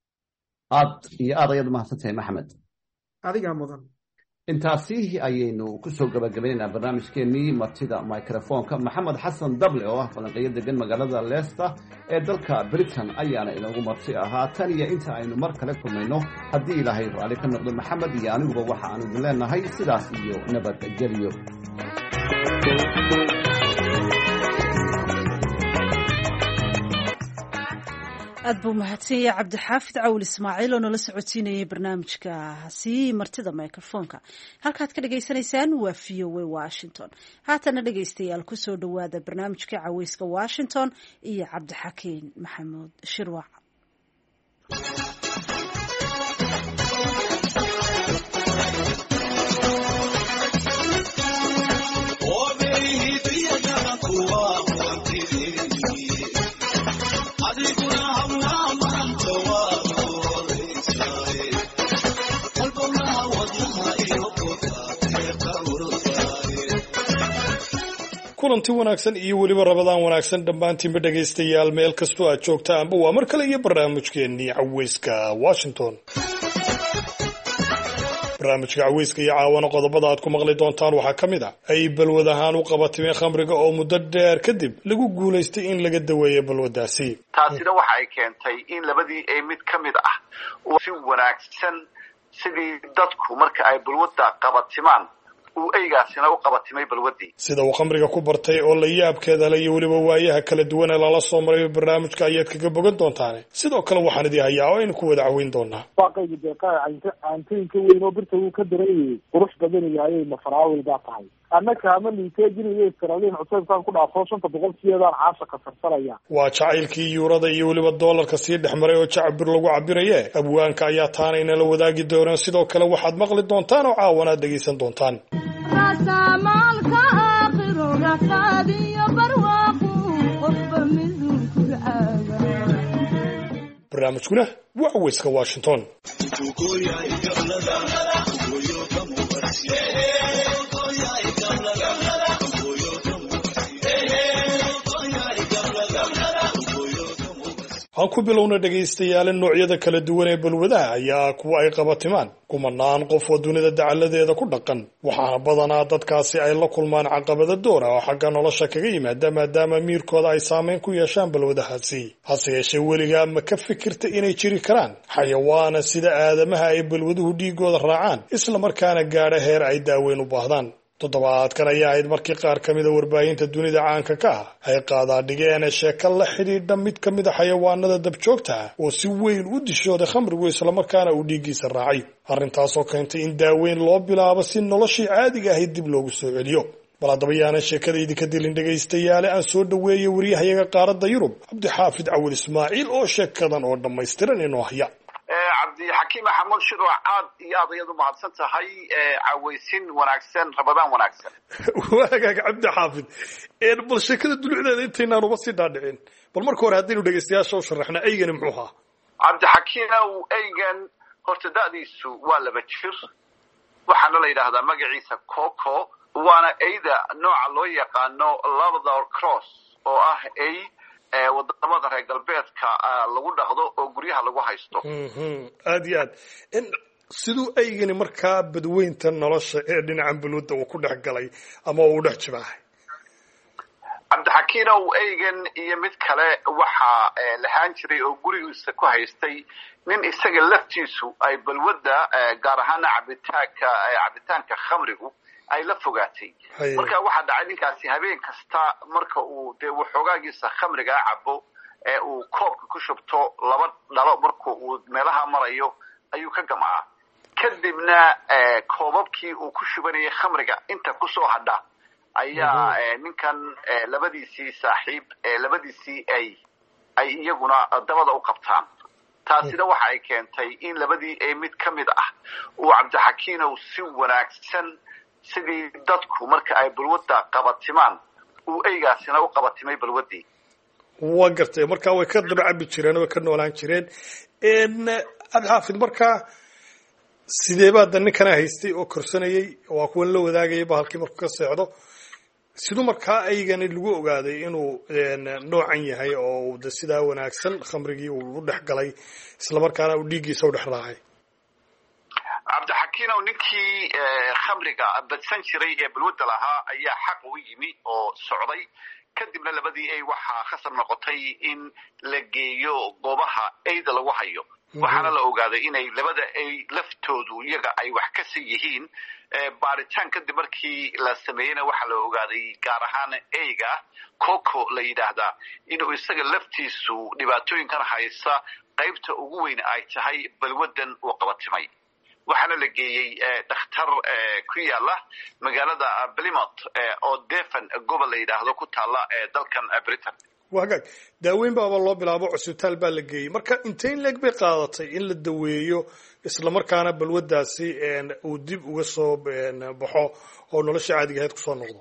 aad iyo aad ayaad mahadsantahay maxamed. adigaa mudan. intaasi ayaynu kusoo gabagabaynaynaa barnaamijkeenii martida microfonka. maxamed xasan dable oo ah falanqeeyo degan magaalada leicester ee dalka britain ayaana inoogu marti ahaa. tan iyo inta aynu mar kale kulmayno, haddii ilaahay raalli ka noqdo, maxamed iyo aniguba waxa aanu idin leenahay sidaas iyo nabadgelyo. aad buu mahadsan yahay cabdixaafid cawil ismaaciil oo nala socodsiinayay barnaamijkaasi martida microfonka. halkaad ka dhagaysanaysaan waa v o a washington. haatana dhegaystayaal kusoo dhowaada barnaamijka caweyska washington iyo cabdixakiin maxamuud shirwac. kulanti wanaagsan iyo weliba rabadaan wanaagsan dhammaantiinba dhegaystayaal meel kastoo aad joogtaanba waa mar kale iyo barnaamijkeennii caweyska washington. barnaamijka caweyska iyo caawana qodobada aad ku maqli doontaan waxaa ka mid ah ay balwad ahaan u qabatimeen khamriga oo muddo dheer kadib lagu guulaystay in laga daweeyo balwadaasi. taasina waxa ay keentay in labadii ay mid ka mid ah oo si wanaagsan sidii dadku marka ay balwadda qabatimaan uu aygaasina u qabatimay balwadii. sida uu khamriga ku bartay oo la yaabkeeda la iyo weliba waayaha kala duwan ee lala soo maray barnaamijka ayaad kaga bogan doontaan. sidoo kale waxaan idin hayaa oo aynu ku wada caweyn doonaa waaqayga deeqaa caantooyinka weyn oo birta uu ka dareeyay qurux badan yahay mafaraawil baa tahay annaka ama liiteejinayo Australian cusubkan ku dhaafo shanta boqolkiiba caasha ka farsalaya. waa jacaylkii yuurada iyo weliba doolarka sii dhexmaray oo jacbir lagu cabiraye abwaanka ayaa taanayna la wadaagi doonaa. sidoo kale waxaad maqli doontaan oo caawana dhageysan doontaan rasamaalka aakhiro rafaadiyo barwaaqo qofba miduu ku aaga. barnaamijkuna waa caweyska Washington. aan ku bilowna dhegaystayaal noocyada kala duwan ee balwadaha ayaa kuwa ay qabatimaan kumanaan qof oo dunida dacaladeeda ku dhaqan waxaana badanaa dadkaasi ay la kulmaan caqabado door ah oo xagga nolosha kaga yimaada maadaama miirkooda ay saameyn ku yeeshaan balwadahaasi. hase yeeshee weligaa ma ka fikirta inay jiri karaan xayawaana sida aadamaha ay balwaduhu dhiigooda raacaan isla markaana gaadha heer ay daaweyn u baahdaan. toddobaadkan ayaa ahayd markii qaar ka mida warbaahinta dunida caanka ka ah ay qaadaadhigeen sheeko la xidhiidha mid ka mid a xayawaanada dabjoogta ah oo si weyn u dishooday khamrigu islamarkaana uu dhiiggiisa raacay. arrintaasoo keentay in daaweyn loo bilaabo si noloshii caadiga ahayd dib loogu soo celiyo. bal haddaba yaanan sheekadaydi ka dilin dhegaystayaale aan soo dhaweeyay wariyahayaga qaaradda Yurub Cabdixaafid Cawil Ismaaciil oo sheekadan oo dhammaystiran inoo haya. cabdixakiim maxamuud shiro aad iyo aad ayadu mahadsan tahay. caweysin wanaagsan rabadaan wanaagsan. waagaag cabdixaafid bal sheekada dulucdeeda intaynaan uba sii dhaadhicin bal marka hore haddaynu dhegaystayaasha u sharaxna eygani muxuu ahaa? cabdixakiimow eygan horta da'diisu waa laba jir waxaana la yidhaahdaa magaciisa coco waana eyda nooca loo yaqaano Labrador Cross oo ah ey wadamada reer galbeedka lagu dhaqdo oo guryaha lagu haysto. aad iyo aad siduu eygani markaa badweynta nolosha ee dhinacan balwadda uu ku dhex galay ama uu dhex jibaahay? cabdixakiinow eygan iyo mid kale waxaa lahaan jiray oo gurigiisa ku haystay nin isaga laftiisu ay balwadda gaar ahaana cabitaanka cabitaanka khamrigu ay la fogaatay. marka waxaa dhacay ninkaasi habeen kasta marka uu dee waxoogaagiisa khamriga cabo ee uu koobka ku shubto laba dhalo marka uu meelaha marayo ayuu ka gamaa. kadibna koobabkii uu ku shubanayay khamriga inta kusoo hadha ayaa ninkan labadiisii saaxiib labadiisii ay ay iyaguna dabada u qabtaan. taasina waxa ay keentay in labadii ay mid ka mid ah uu cabdixakiinow si wanaagsan sidii dadku marka ay balwadda qabatimaan uu eygaasina u qabatimay balwadii. waa gartay markaa way ka daba cabi jireen way ka noolaan jireen. cabdixaafid markaa sidee baa da ninkana haystay oo korsanayay waa kuwan la wadaagayay bahalkii markuu ka seexdo siduu markaa eygani lagu ogaaday inuu noocan yahay oo de sidaa wanaagsan khamrigii uu u dhex galay islamarkaana uu dhiiggiisa u dhex raacay? cabdixakiinow ninkii khamriga badsan jiray ee balwadda lahaa ayaa xaq u yimi oo socday. kadibna labadii ay waxaa khasar noqotay in la geeyo goobaha eyda lagu hayo. waxaana la ogaaday inay labada ay laftoodu iyaga ay wax ka sii yihiin. baaritaan kadib markii la sameeyeyna waxaa la ogaaday gaar ahaan eyga coco la yidhaahdaa inuu isaga laftiisu dhibaatooyinkan haysa qaybta ugu weyn ay tahay balwaddan uu qabatimay. waxaana la geeyey dhakhtar ku yaala magaalada Plymouth oo Devon gobol la yidhaahdo ku taala dalkan Britain. waagaag daaweyn baaba loo bilaabo cusbitaal baa la geeyey. marka intayn leeg bay qaadatay in la daweeyo islamarkaana balwaddaasi uu dib uga soo baxo oo nolosha caadiga ahayd kusoo noqdo?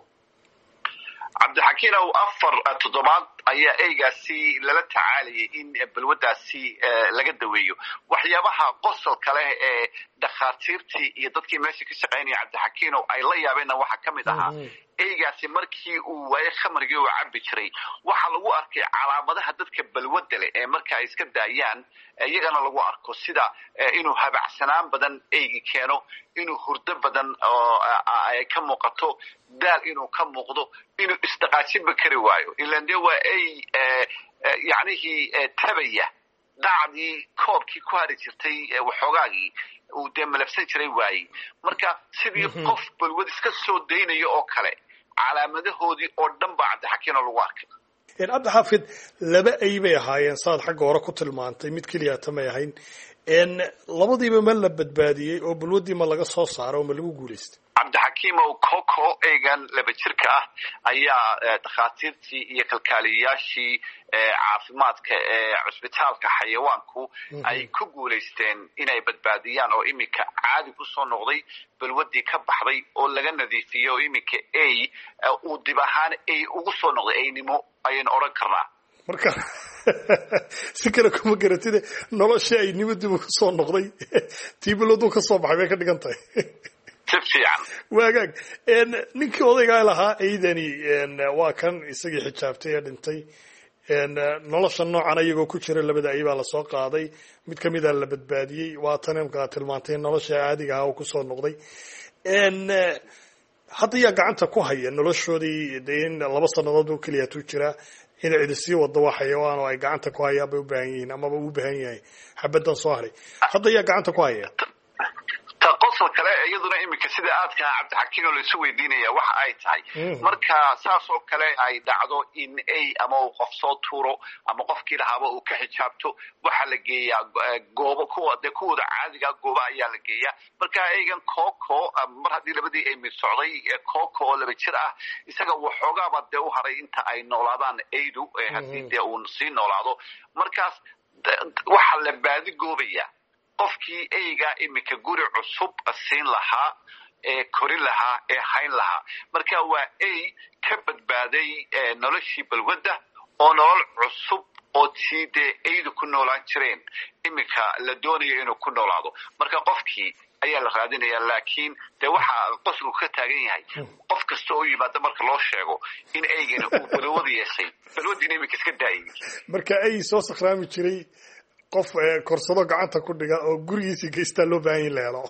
cabdixakiinow afar toddobaad ayaa eygaasi lala tacaalayay in balwaddaasi laga daweeyo. waxyaabaha qosolka leh ee dhakhaatiirtii iyo dadkii meesha ka shaqaynaya cabdixakiinow ay la yaabeenna waxaa ka mid ahaa eygaasi markii uu waaye khamrigii uu cabbi jiray waxaa lagu arkay calaamadaha dadka balwadda leh ee marka ay iska daayaan iyagana lagu arko sida inuu habacsanaan badan eygi keeno inuu hurdo badan oo ay ka muuqato daal inuu ka muuqdo inuu isdhaqaajinba kari waayo ilaan dee waa ey yacnihii tabaya dacdii koobkii ku hari jirtay waxoogaagii uu dee malabsan jiray waayey marka sidii qof balwad iska soo daynayo oo kale calaamadahoodii oo dhan baa cabdixakiino lagu arkay cabdixaafid laba ay bay ahaayeen saad xagga hore ku tilmaantay mid keliyata may ahayn labadiiba ma la badbaadiyey oo balwaddii ma laga soo saaro oo ma lagu guulaystay cabdixakiimow coco eygan laba jirka ah ayaa dhakhaatiirtii iyo kalkaaliyayaashii caafimaadka ee cusbitaalka xayawaanku ay ku guulaysteen inay badbaadiyaan oo iminka caadi ku soo noqday balwaddii ka baxday oo laga nadiifiyey oo iminka ey uu dib ahaan ey ugu soo noqday eynimo ayaynu odhan karnaa marka si kale kuma garatide nolosha aynimo dib ugu soo noqday tii balwaduu ka soo baxay bay ka dhigan tahay si fiican waagaag ninkii odaygaa lahaa eydani waa kan isagii xijaabtay ee dhintay nolosha noocan iyagoo ku jira labada ay baa lasoo qaaday mid kamida la badbaadiyey waa tan imkaa tilmaantay nolosha caadiga ah oo kusoo noqday hadda yaa gacanta ku haya noloshoodii dee in laba sanadood oo keliya tu jiraa in cidi sii wada waa xayawaan oo ay gacanta ku hayaan bay u baahan yihiin amaba u baahan yahay xabadan soo haray hadda yaa gacanta ku haya qosol kale iyaduna iminka sida aadka cabdixakiin oo laisu weydiinaya waxa ay tahay marka saas oo kale ay dhacdo in ay ama uu qof soo tuuro ama qofkii lahaaba uu ka xijaabto waxaa la geeyaa goobo kuwa dee kuwooda caadiga gooba ayaa la geeyaa marka eygan coco mar haddii labadii ay mid socday coco oo laba jir ah isaga waxoogaaba dee u haray inta ay noolaadaan eydu haddii dee uu sii noolaado markaas waxaa la baadi goobaya qofkii eyga iminka guri cusub siin lahaa ee korin lahaa ee hayn lahaa marka waa ey ka badbaaday noloshii balwadda oo nolol cusub oo tii dee eydu ku noolaan jireen iminka la doonayo inuu ku noolaado marka qofkii ayaa la raadinaya laakiin dee waxaa qoslu ka taagan yahay qof kasta oo yimaada marka loo sheego in eygana uu balwada yeeshay balwaddiina iminka iska daayay marka ey soo sakhraami jiray qof korsado gacanta ku dhiga oo gurigiisii geystaa loo baahan yahay la helo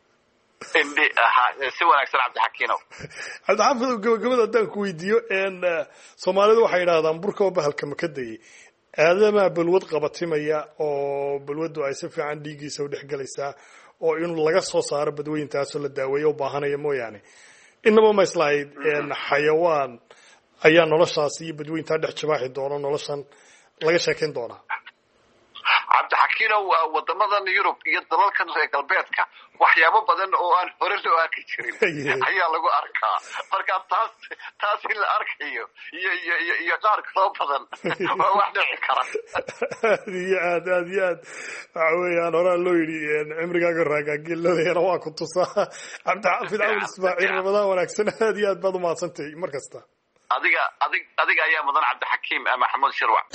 si wanaagsan cabdixakiinow cabdixaafid gabagabada haddaan ku weydiiyo soomaalidu waxay yidhaahdaan burka oo bahalka ma ka dayay aadamaa balwad qabatimaya oo balwaddu ay si fiican dhiiggiisa u dhex gelaysaa oo in laga soo saaro badweyntaasoo la daaweeyo u baahanaya mooyaane inaba ma islahayd xayawaan ayaa noloshaas iyo badweyntaa dhex jabaaxi doono noloshan laga sheekayn doonaa cabdixakiinow wadamadan yurub iyo dalalkan reer galbeedka waxyaabo badan oo aan hore loo arki jirin ayaa lagu arkaa marka taas taas in la arkayo iyo iyo iyo qaar kaloo badan waa wax dhici kara aad iyo aad aad iyo aad waxa weeyaan horaa loo yidhi cimrigaaga raagaagilladayana waa ku tusaa cabdixaafid cawil ismaaciil ramadaan wanaagsan aad iyo aad baad umahadsantahay mar kasta adiga adig adiga ayaa mudan cabdixakiim maxamuud shirwac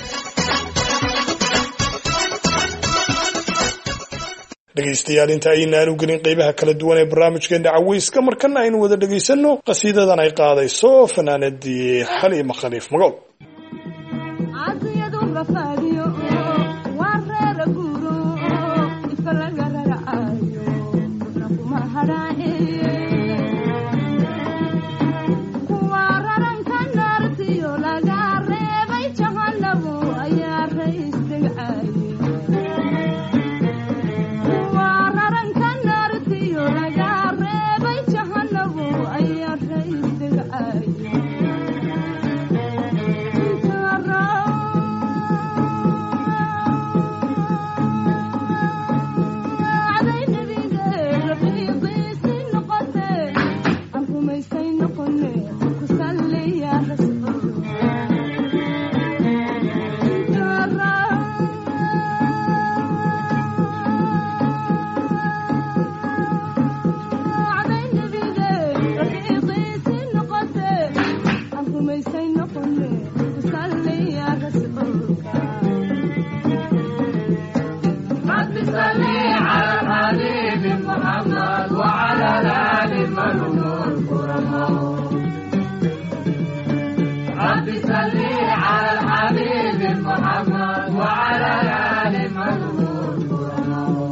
dhegaystayaal inta aynaan u gelin qaybaha kala duwan ee barnaamijkeena caweyska markana aynu wada dhegaysano qasiidadan ay qaadayso fanaanadii xaliima khaliif magool محمد وعلى آل محمد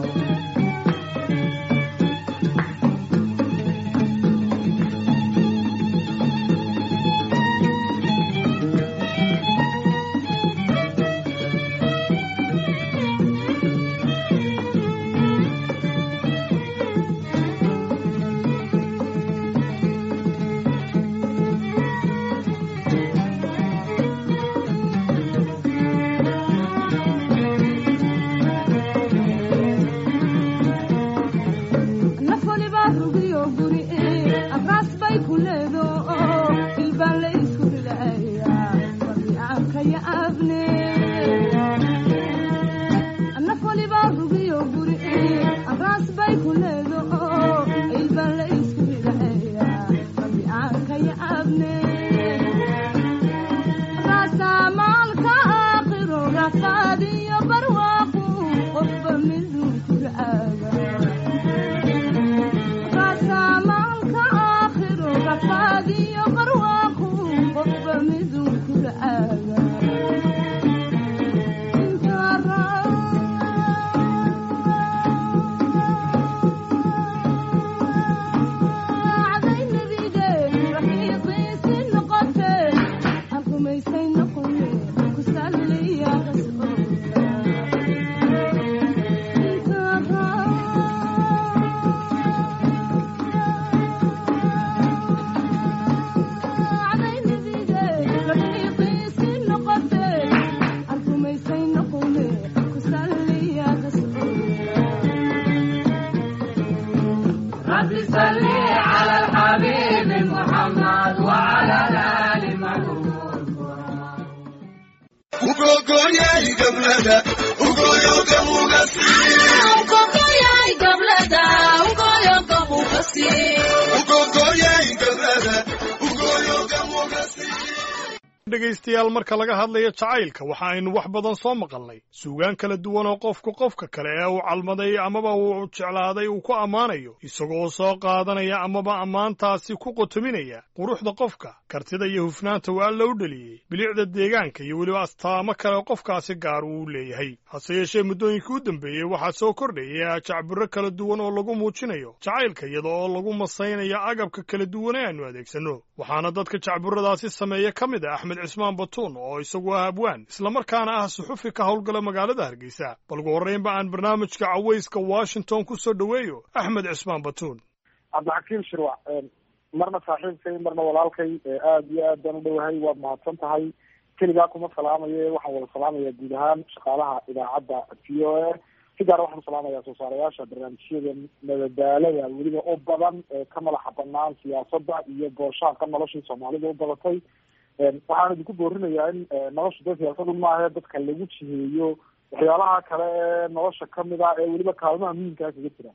dhegaystayaal marka laga hadlayo jacaylka waxa aynu wax badan soo maqalnay suugaan kala duwan oo qofku qofka kale ee uu calmaday amaba uu jeclaaday uu ku ammaanayo isagoo soo qaadanaya amaba ammaantaasi ku qotominaya quruxda qofka kartida iyo hufnaanta uu alla u dheliyey bilicda deegaanka iyo weliba astaamo kale qofkaasi gaar uu leeyahay hase yeeshee muddooyinkii u dambeeyey waxaa soo kordhaya jacbiro kala duwan oo lagu muujinayo jacaylka iyada oo lagu masaynayo agabka kala duwan ee aanu adeegsanno waxaana dadka jacburadaasi sameeya ka mid ah axmed cismaan batuun oo isagu ah abwaan islamarkaana ah suxufi ka howlgala magaalada hargeysa bal ugu horreynba aan barnaamijka cawayska washington ku soo dhoweeyo axmed cismaan batuun cabdixakiim shirwac marna saaxiibkay marna walaalkay aada iyo aad baan u dhowahay waad mahadsan tahay keligaa kuma salaamaye waxaan wada salaamaya guud ahaan shaqaalaha idaacadda v o a si gaara waxaan salaamayaa soo saarayaasha barnaamijyada madadaalada weliba u badan ee ka madaxa banaan siyaasadda iyo booshaanka noloshii soomaalida u badatay waxaan idinku boorinayaa in nolosha dee siyaasadu maahe dadka lagu jiheeyo waxyaalaha kale ee nolosha kamid ah ee weliba kaalmaha muhiimkaa kaga jira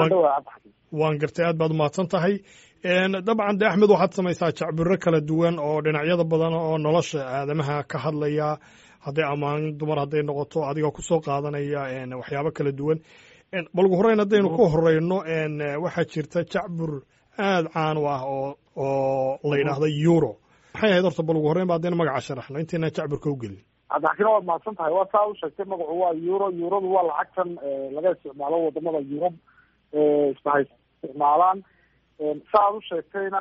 waan gartay aad baad umahadsan tahay dabcan de axmed waxaad samaysaa jacbiro kala duwan oo dhinacyada badan oo nolosha aadamaha ka hadlaya hadday ammaan dumar hadday noqoto adigoo kusoo qaadanaya waxyaabo kala duwan bal ugu horeyn haddaynu ku horeyno waxaa jirta jacbur aada caan u ah oo oo la yidhaahda euro maxay ahayd horta bal ugu horreyn ba haddayna magaca sharaxno intayna jacburka u gelin cabdixakiin waad mahadsan tahay waa saa u sheegtay magacu waa euro euradu waa lacagtan laga isticmaalo wadamada yurub isbahay isticmaalaan sa aad u sheegtayna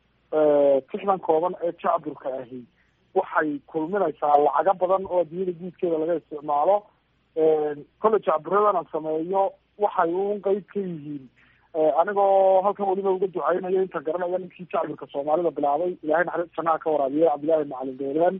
tixdan kooban ee jacburka ahi waxay kulminaysaa lacago badan oo adduunyada guudkeeda laga isticmaalo kolle jacburadan aan sameeyo waxay un qeyb ka yihiin anigoo halkan weliba uga ducaynayo inta garanaya ninkii jacburka soomaalida bilaabay ilahay naxariis jannaha ka waraabiye cabdillahi macalin doolaan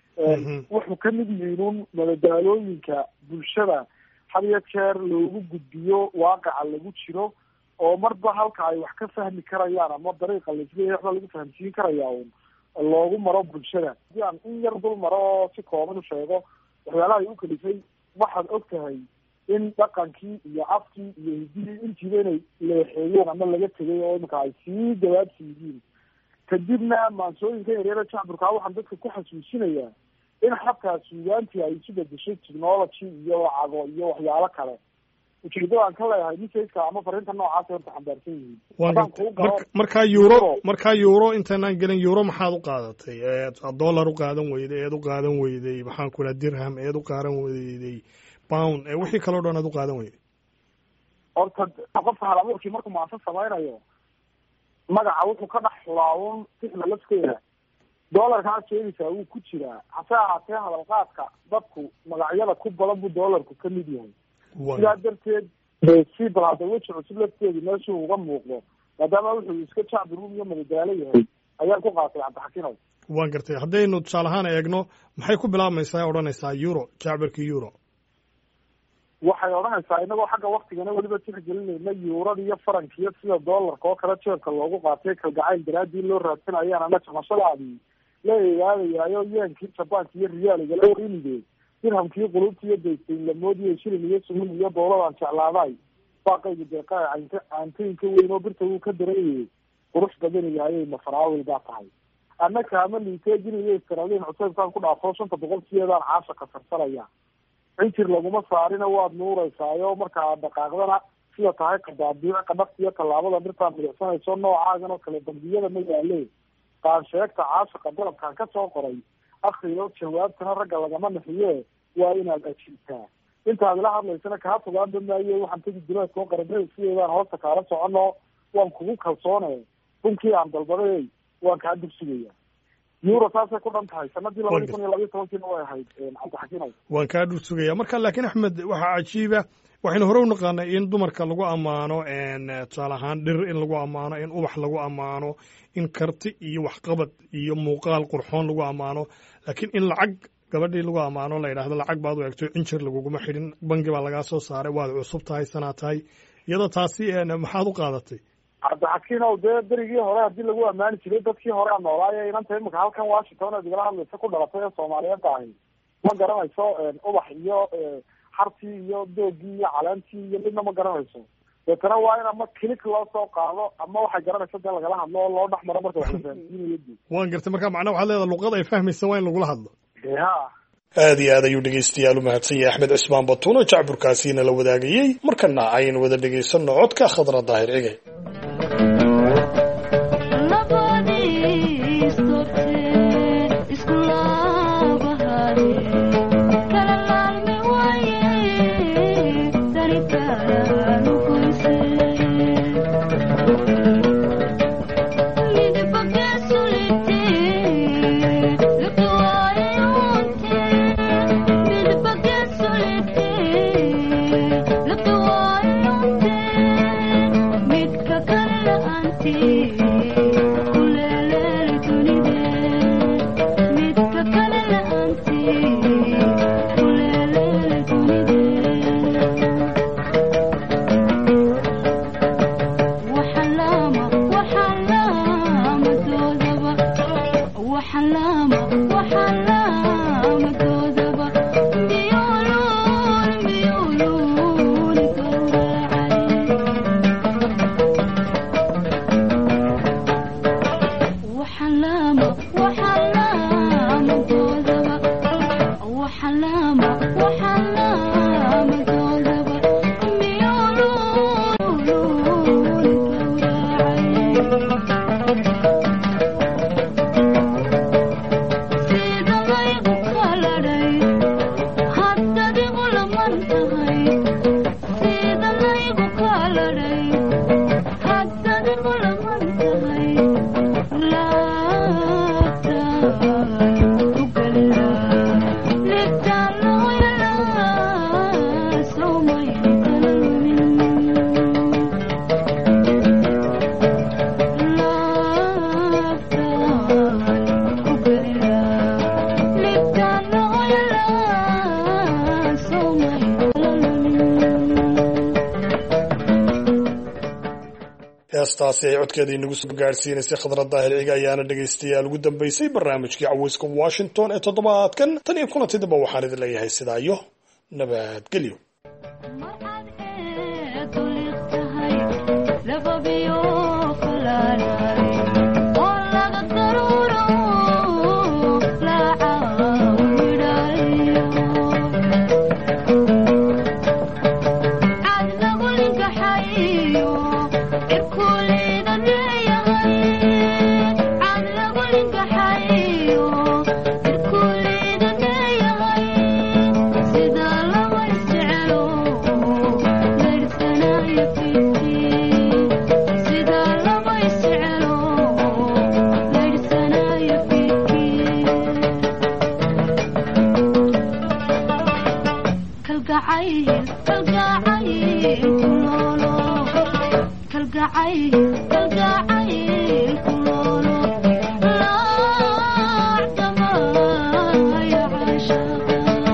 wuxuu kamid yihiin un madadaalooyinka bulshada had iyo jeer loogu gudbiyo waaqaca lagu jiro oo marba halka ay wax ka fahmi karayaan ama dariiqa laisleeyahay waxba lagu fahamsiin karayaa un loogu maro bulshada hadii aan in yar dul maro oo si kooban u sheego waxyaalaha ay u kalifay waxaad og tahay in dhaqankii iyo afkii iyo hididii intiiba inay leexeeyeen ama laga tegay oo iminka ay sii dawaabsi yihiin kadibna maansooyinka yaryara jacburkaa waxaan dadka ku xasuusinayaa in xabkaa suugaantii ay isu bedeshay technology iyo lacago iyo waxyaalo kale ujeedada aan ka leeyahay messageka ama fariinta noocaas horta xambaarsan yihiin markaa euro markaa euro intaanaan gelin euro maxaad u qaadatay eed dollar u qaadan weyday eed u qaadan weyday maxaan ku dhaha dirham eed u qaadan weyday pound ee wixii kaloo dhan aad u qaadan weyday horta qofka hal abuurkii markuu muasas samaynayo magaca wuxuu ka dhex laawon sixda lafteeda doolarkaad sheegaysaa wuu ku jiraa hase ahaatee hadalqaadka dadku magacyada ku badan buu doolarku ka mid yahay sidaa darteed si bal hadda weji cusub lafteedi meeshuu uga muuqdo maadaama wuxuu iska jacbi ruum iyo madadaalo yahay ayaan ku qaatay cabdixakinow waan gartay haddaynu tusaale ahaan eegno maxay ku bilaabmaysaa odhanaysaa euro jacbirka euro waxay odhanaysaa inagoo xagga waktigana weliba tixgelinayna yuurada iyo farankiyo sida doolarka oo kale jeebka loogu qaatay kalgacayl daraadii loo raadsanayaan ana jamashadaadii la eegaadayaayo yeenkii jabaanka iyo riyaaliga la warinide dirhamkii qulubta iyo daysayn lamoodiyo shilin iyo sumin iyo dowladaan jeclaaday baaqayga deeqaa caantooyinka weyn oo birta wuu ka dareeyay qurux badaniyaayay mafaraawil baa tahay annaka ama liiteejinayo iskaraliin cuseybkaan ku dhaafoo shanta boqolkiyeedaan caasha ka sarsanaya injir laguma saarina waad nuuraysaayo markaa dhaqaaqdana sida tahay qadaadiic qadhafta iyo tallaabada dhirtaa midicsanayso noocaagan oo kale bangiyada ma yaale qaansheegta caashaqa dalabkaan ka soo qoray akriyo jawaabtana ragga lagama naxiye waa inaad ajiibtaa intaad ila hadlaysana kaa fogaanba maayo waxaan tegi duleedkao qaramada sideedaan hoosta kaala socono waan kugu kalsoone runkii aan dalbaday waan kaa dugsugaya euro saasay ku dhan tahay sanadii labadii kun iyo labiyo tobankiina way ahayd cabdixakinow waan kaa dhul sugaya marka laakiin axmed waxaa cajiiba waxaynu hore u naqaanay in dumarka lagu ammaano tusaale ahaan dhir in lagu ammaano in ubax lagu ammaano in karti iyo waxqabad iyo muuqaal qurxoon lagu ammaano laakiin in lacag gabadhii lagu ammaano la yidhaahdo lacag baad u egto injir laguguma xidhin bangi baa lagaa soo saaray waad cusub tahay sanaa tahay iyadoo taasi maxaad u qaadatay cabdixakinow dee berigii hore haddii lagu ammaani jiray dadkii hore a noolaayo inanta imika halkan washington aad igala hadlaysa ku dhalatay ee soomaaliyeed ahay ma garanayso ubax iyo xartii iyo doogii iyo caleentii iyo midna ma garanayso deetana waa in ama kilik loo soo qaado ama waxay garanaysa dee lagala hadlo oo loo dhex maro marka wax la fahamsiinayo waan gartay marka macnaha waxaad leedahay luqad ay fahmaysa waa in lagula hadlo ha aad iyo aad ayuu dhegaystayaal u mahadsan yahay axmed cismaan batuun oo jacburkaasiina la wadaagayey markana aynu wada dhegaysanno codka khadra daahir cige heestaasi ay codkeeda inagu soo gaadhsiinaysay khadra daahir ciga ayaana dhegaystayaal ugu dambaysay barnaamijkii caweyska washington ee toddobaadkan tan iyo kulantiidaba waxaan idin leeyahay sidaa iyo nabadgelyo I'm kalgacayl kalgacayl kuloolo kalgacayl kalgacayl kuloolo laacdamaya caashaqa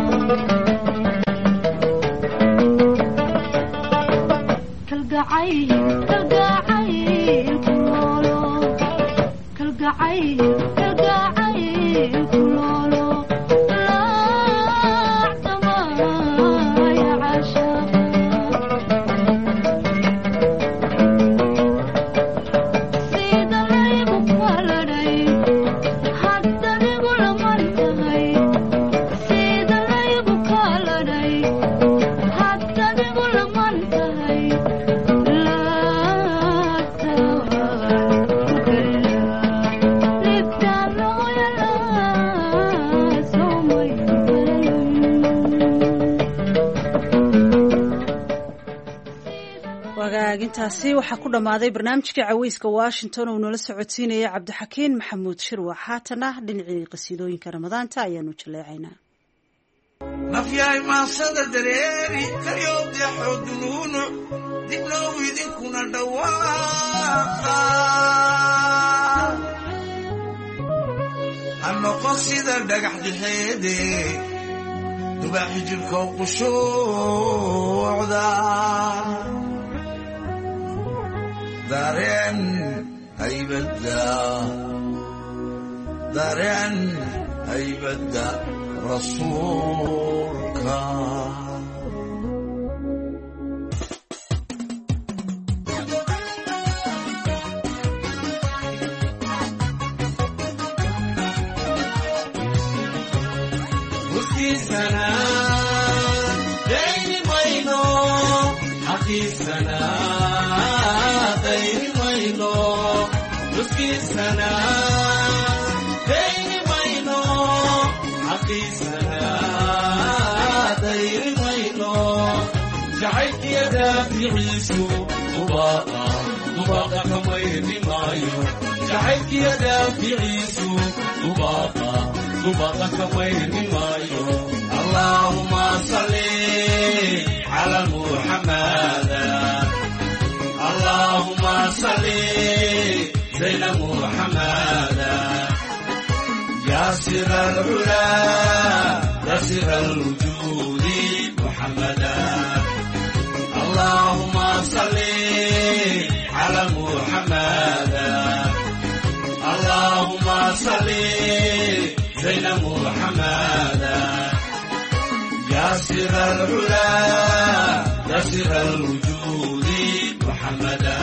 kalgacayl kalgacayl kuloolo kalgacayl kalgacayl kuloolo intaasi waxaa ku dhammaaday barnaamijkii caweyska washington oo nala socodsiinaya cabdixakiin maxamuud shirwax haatana dhinacii qasiidooyinka ramadaanta ayaanu jaleecaynaa nafyahay maasada dareeri karyowdeexo dunuunu dibnow idinkuna dhawaaqa ha noqon sida dhagax dixeede dubaaxi jirkow qushuucda dareen haybadda dareen haybadda rasuulka muskiisana dayni mayno xaqiisana muskiisana dayni mayno xaqiisana dayni mayno jacaylkiya daaficiisu dubaaqa dubaaqa kamayni maayo jacaylkiya daaficiisu dubaaqa dubaaqa kamayni maayo allaahumma salli cala muxamada اللهم صل سيدنا محمدا يا سر العلا يا سر الوجود محمدا اللهم صل على محمدا اللهم صل سيدنا محمدا يا سر العلا يا سر الوجود محمدا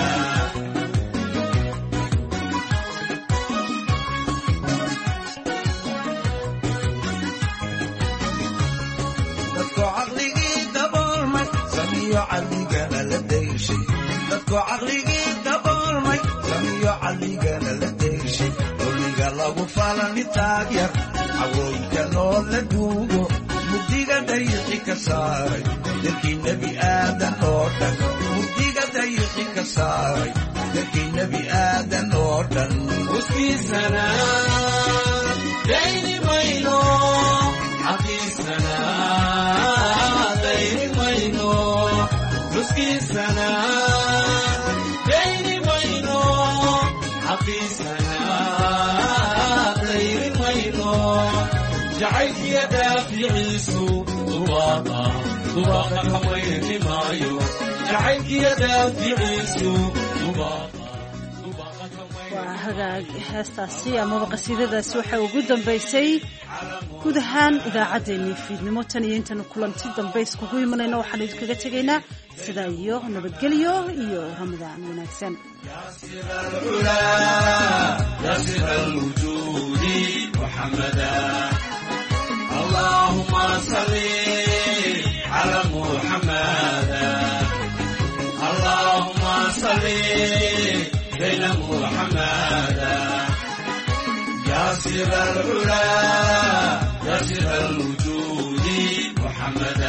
dadko caqligii daboolmay samiyo caqligana la deyshay dadko caqligii daboolmay samiyo caqligana la deyshay dulliga lagu falani taagyar cawooyinka noo la duugo mugdiga dayixi ka saaray dalkii nebi aadan oo dhan mugdiga dayixi ka saaray dalkii nebi aadan oo dhan muskiisana dayni mayno xaqiisana dayni mayno muskiisana dayni mayno xaqiisana dayni mayno jacaylkiya daaficiisu dubaaqa dubaaqa kamayni maayo jacaylkiya daaficiisu dubaaqa waa hagaag heestaasi amaba qasiidadaasi waxaa ugu dambaysay guud ahaan idaacaddeenii fiidnimo tan iyo intaanu kulanti dambe iskugu imanayno waxaan idinkaga tegaynaa sidaa iyo nabadgelyo iyo ramadaan wanaagsan اللهم صل على محمد اللهم صل بين محمد يا سر العلا يا سر الوجود محمد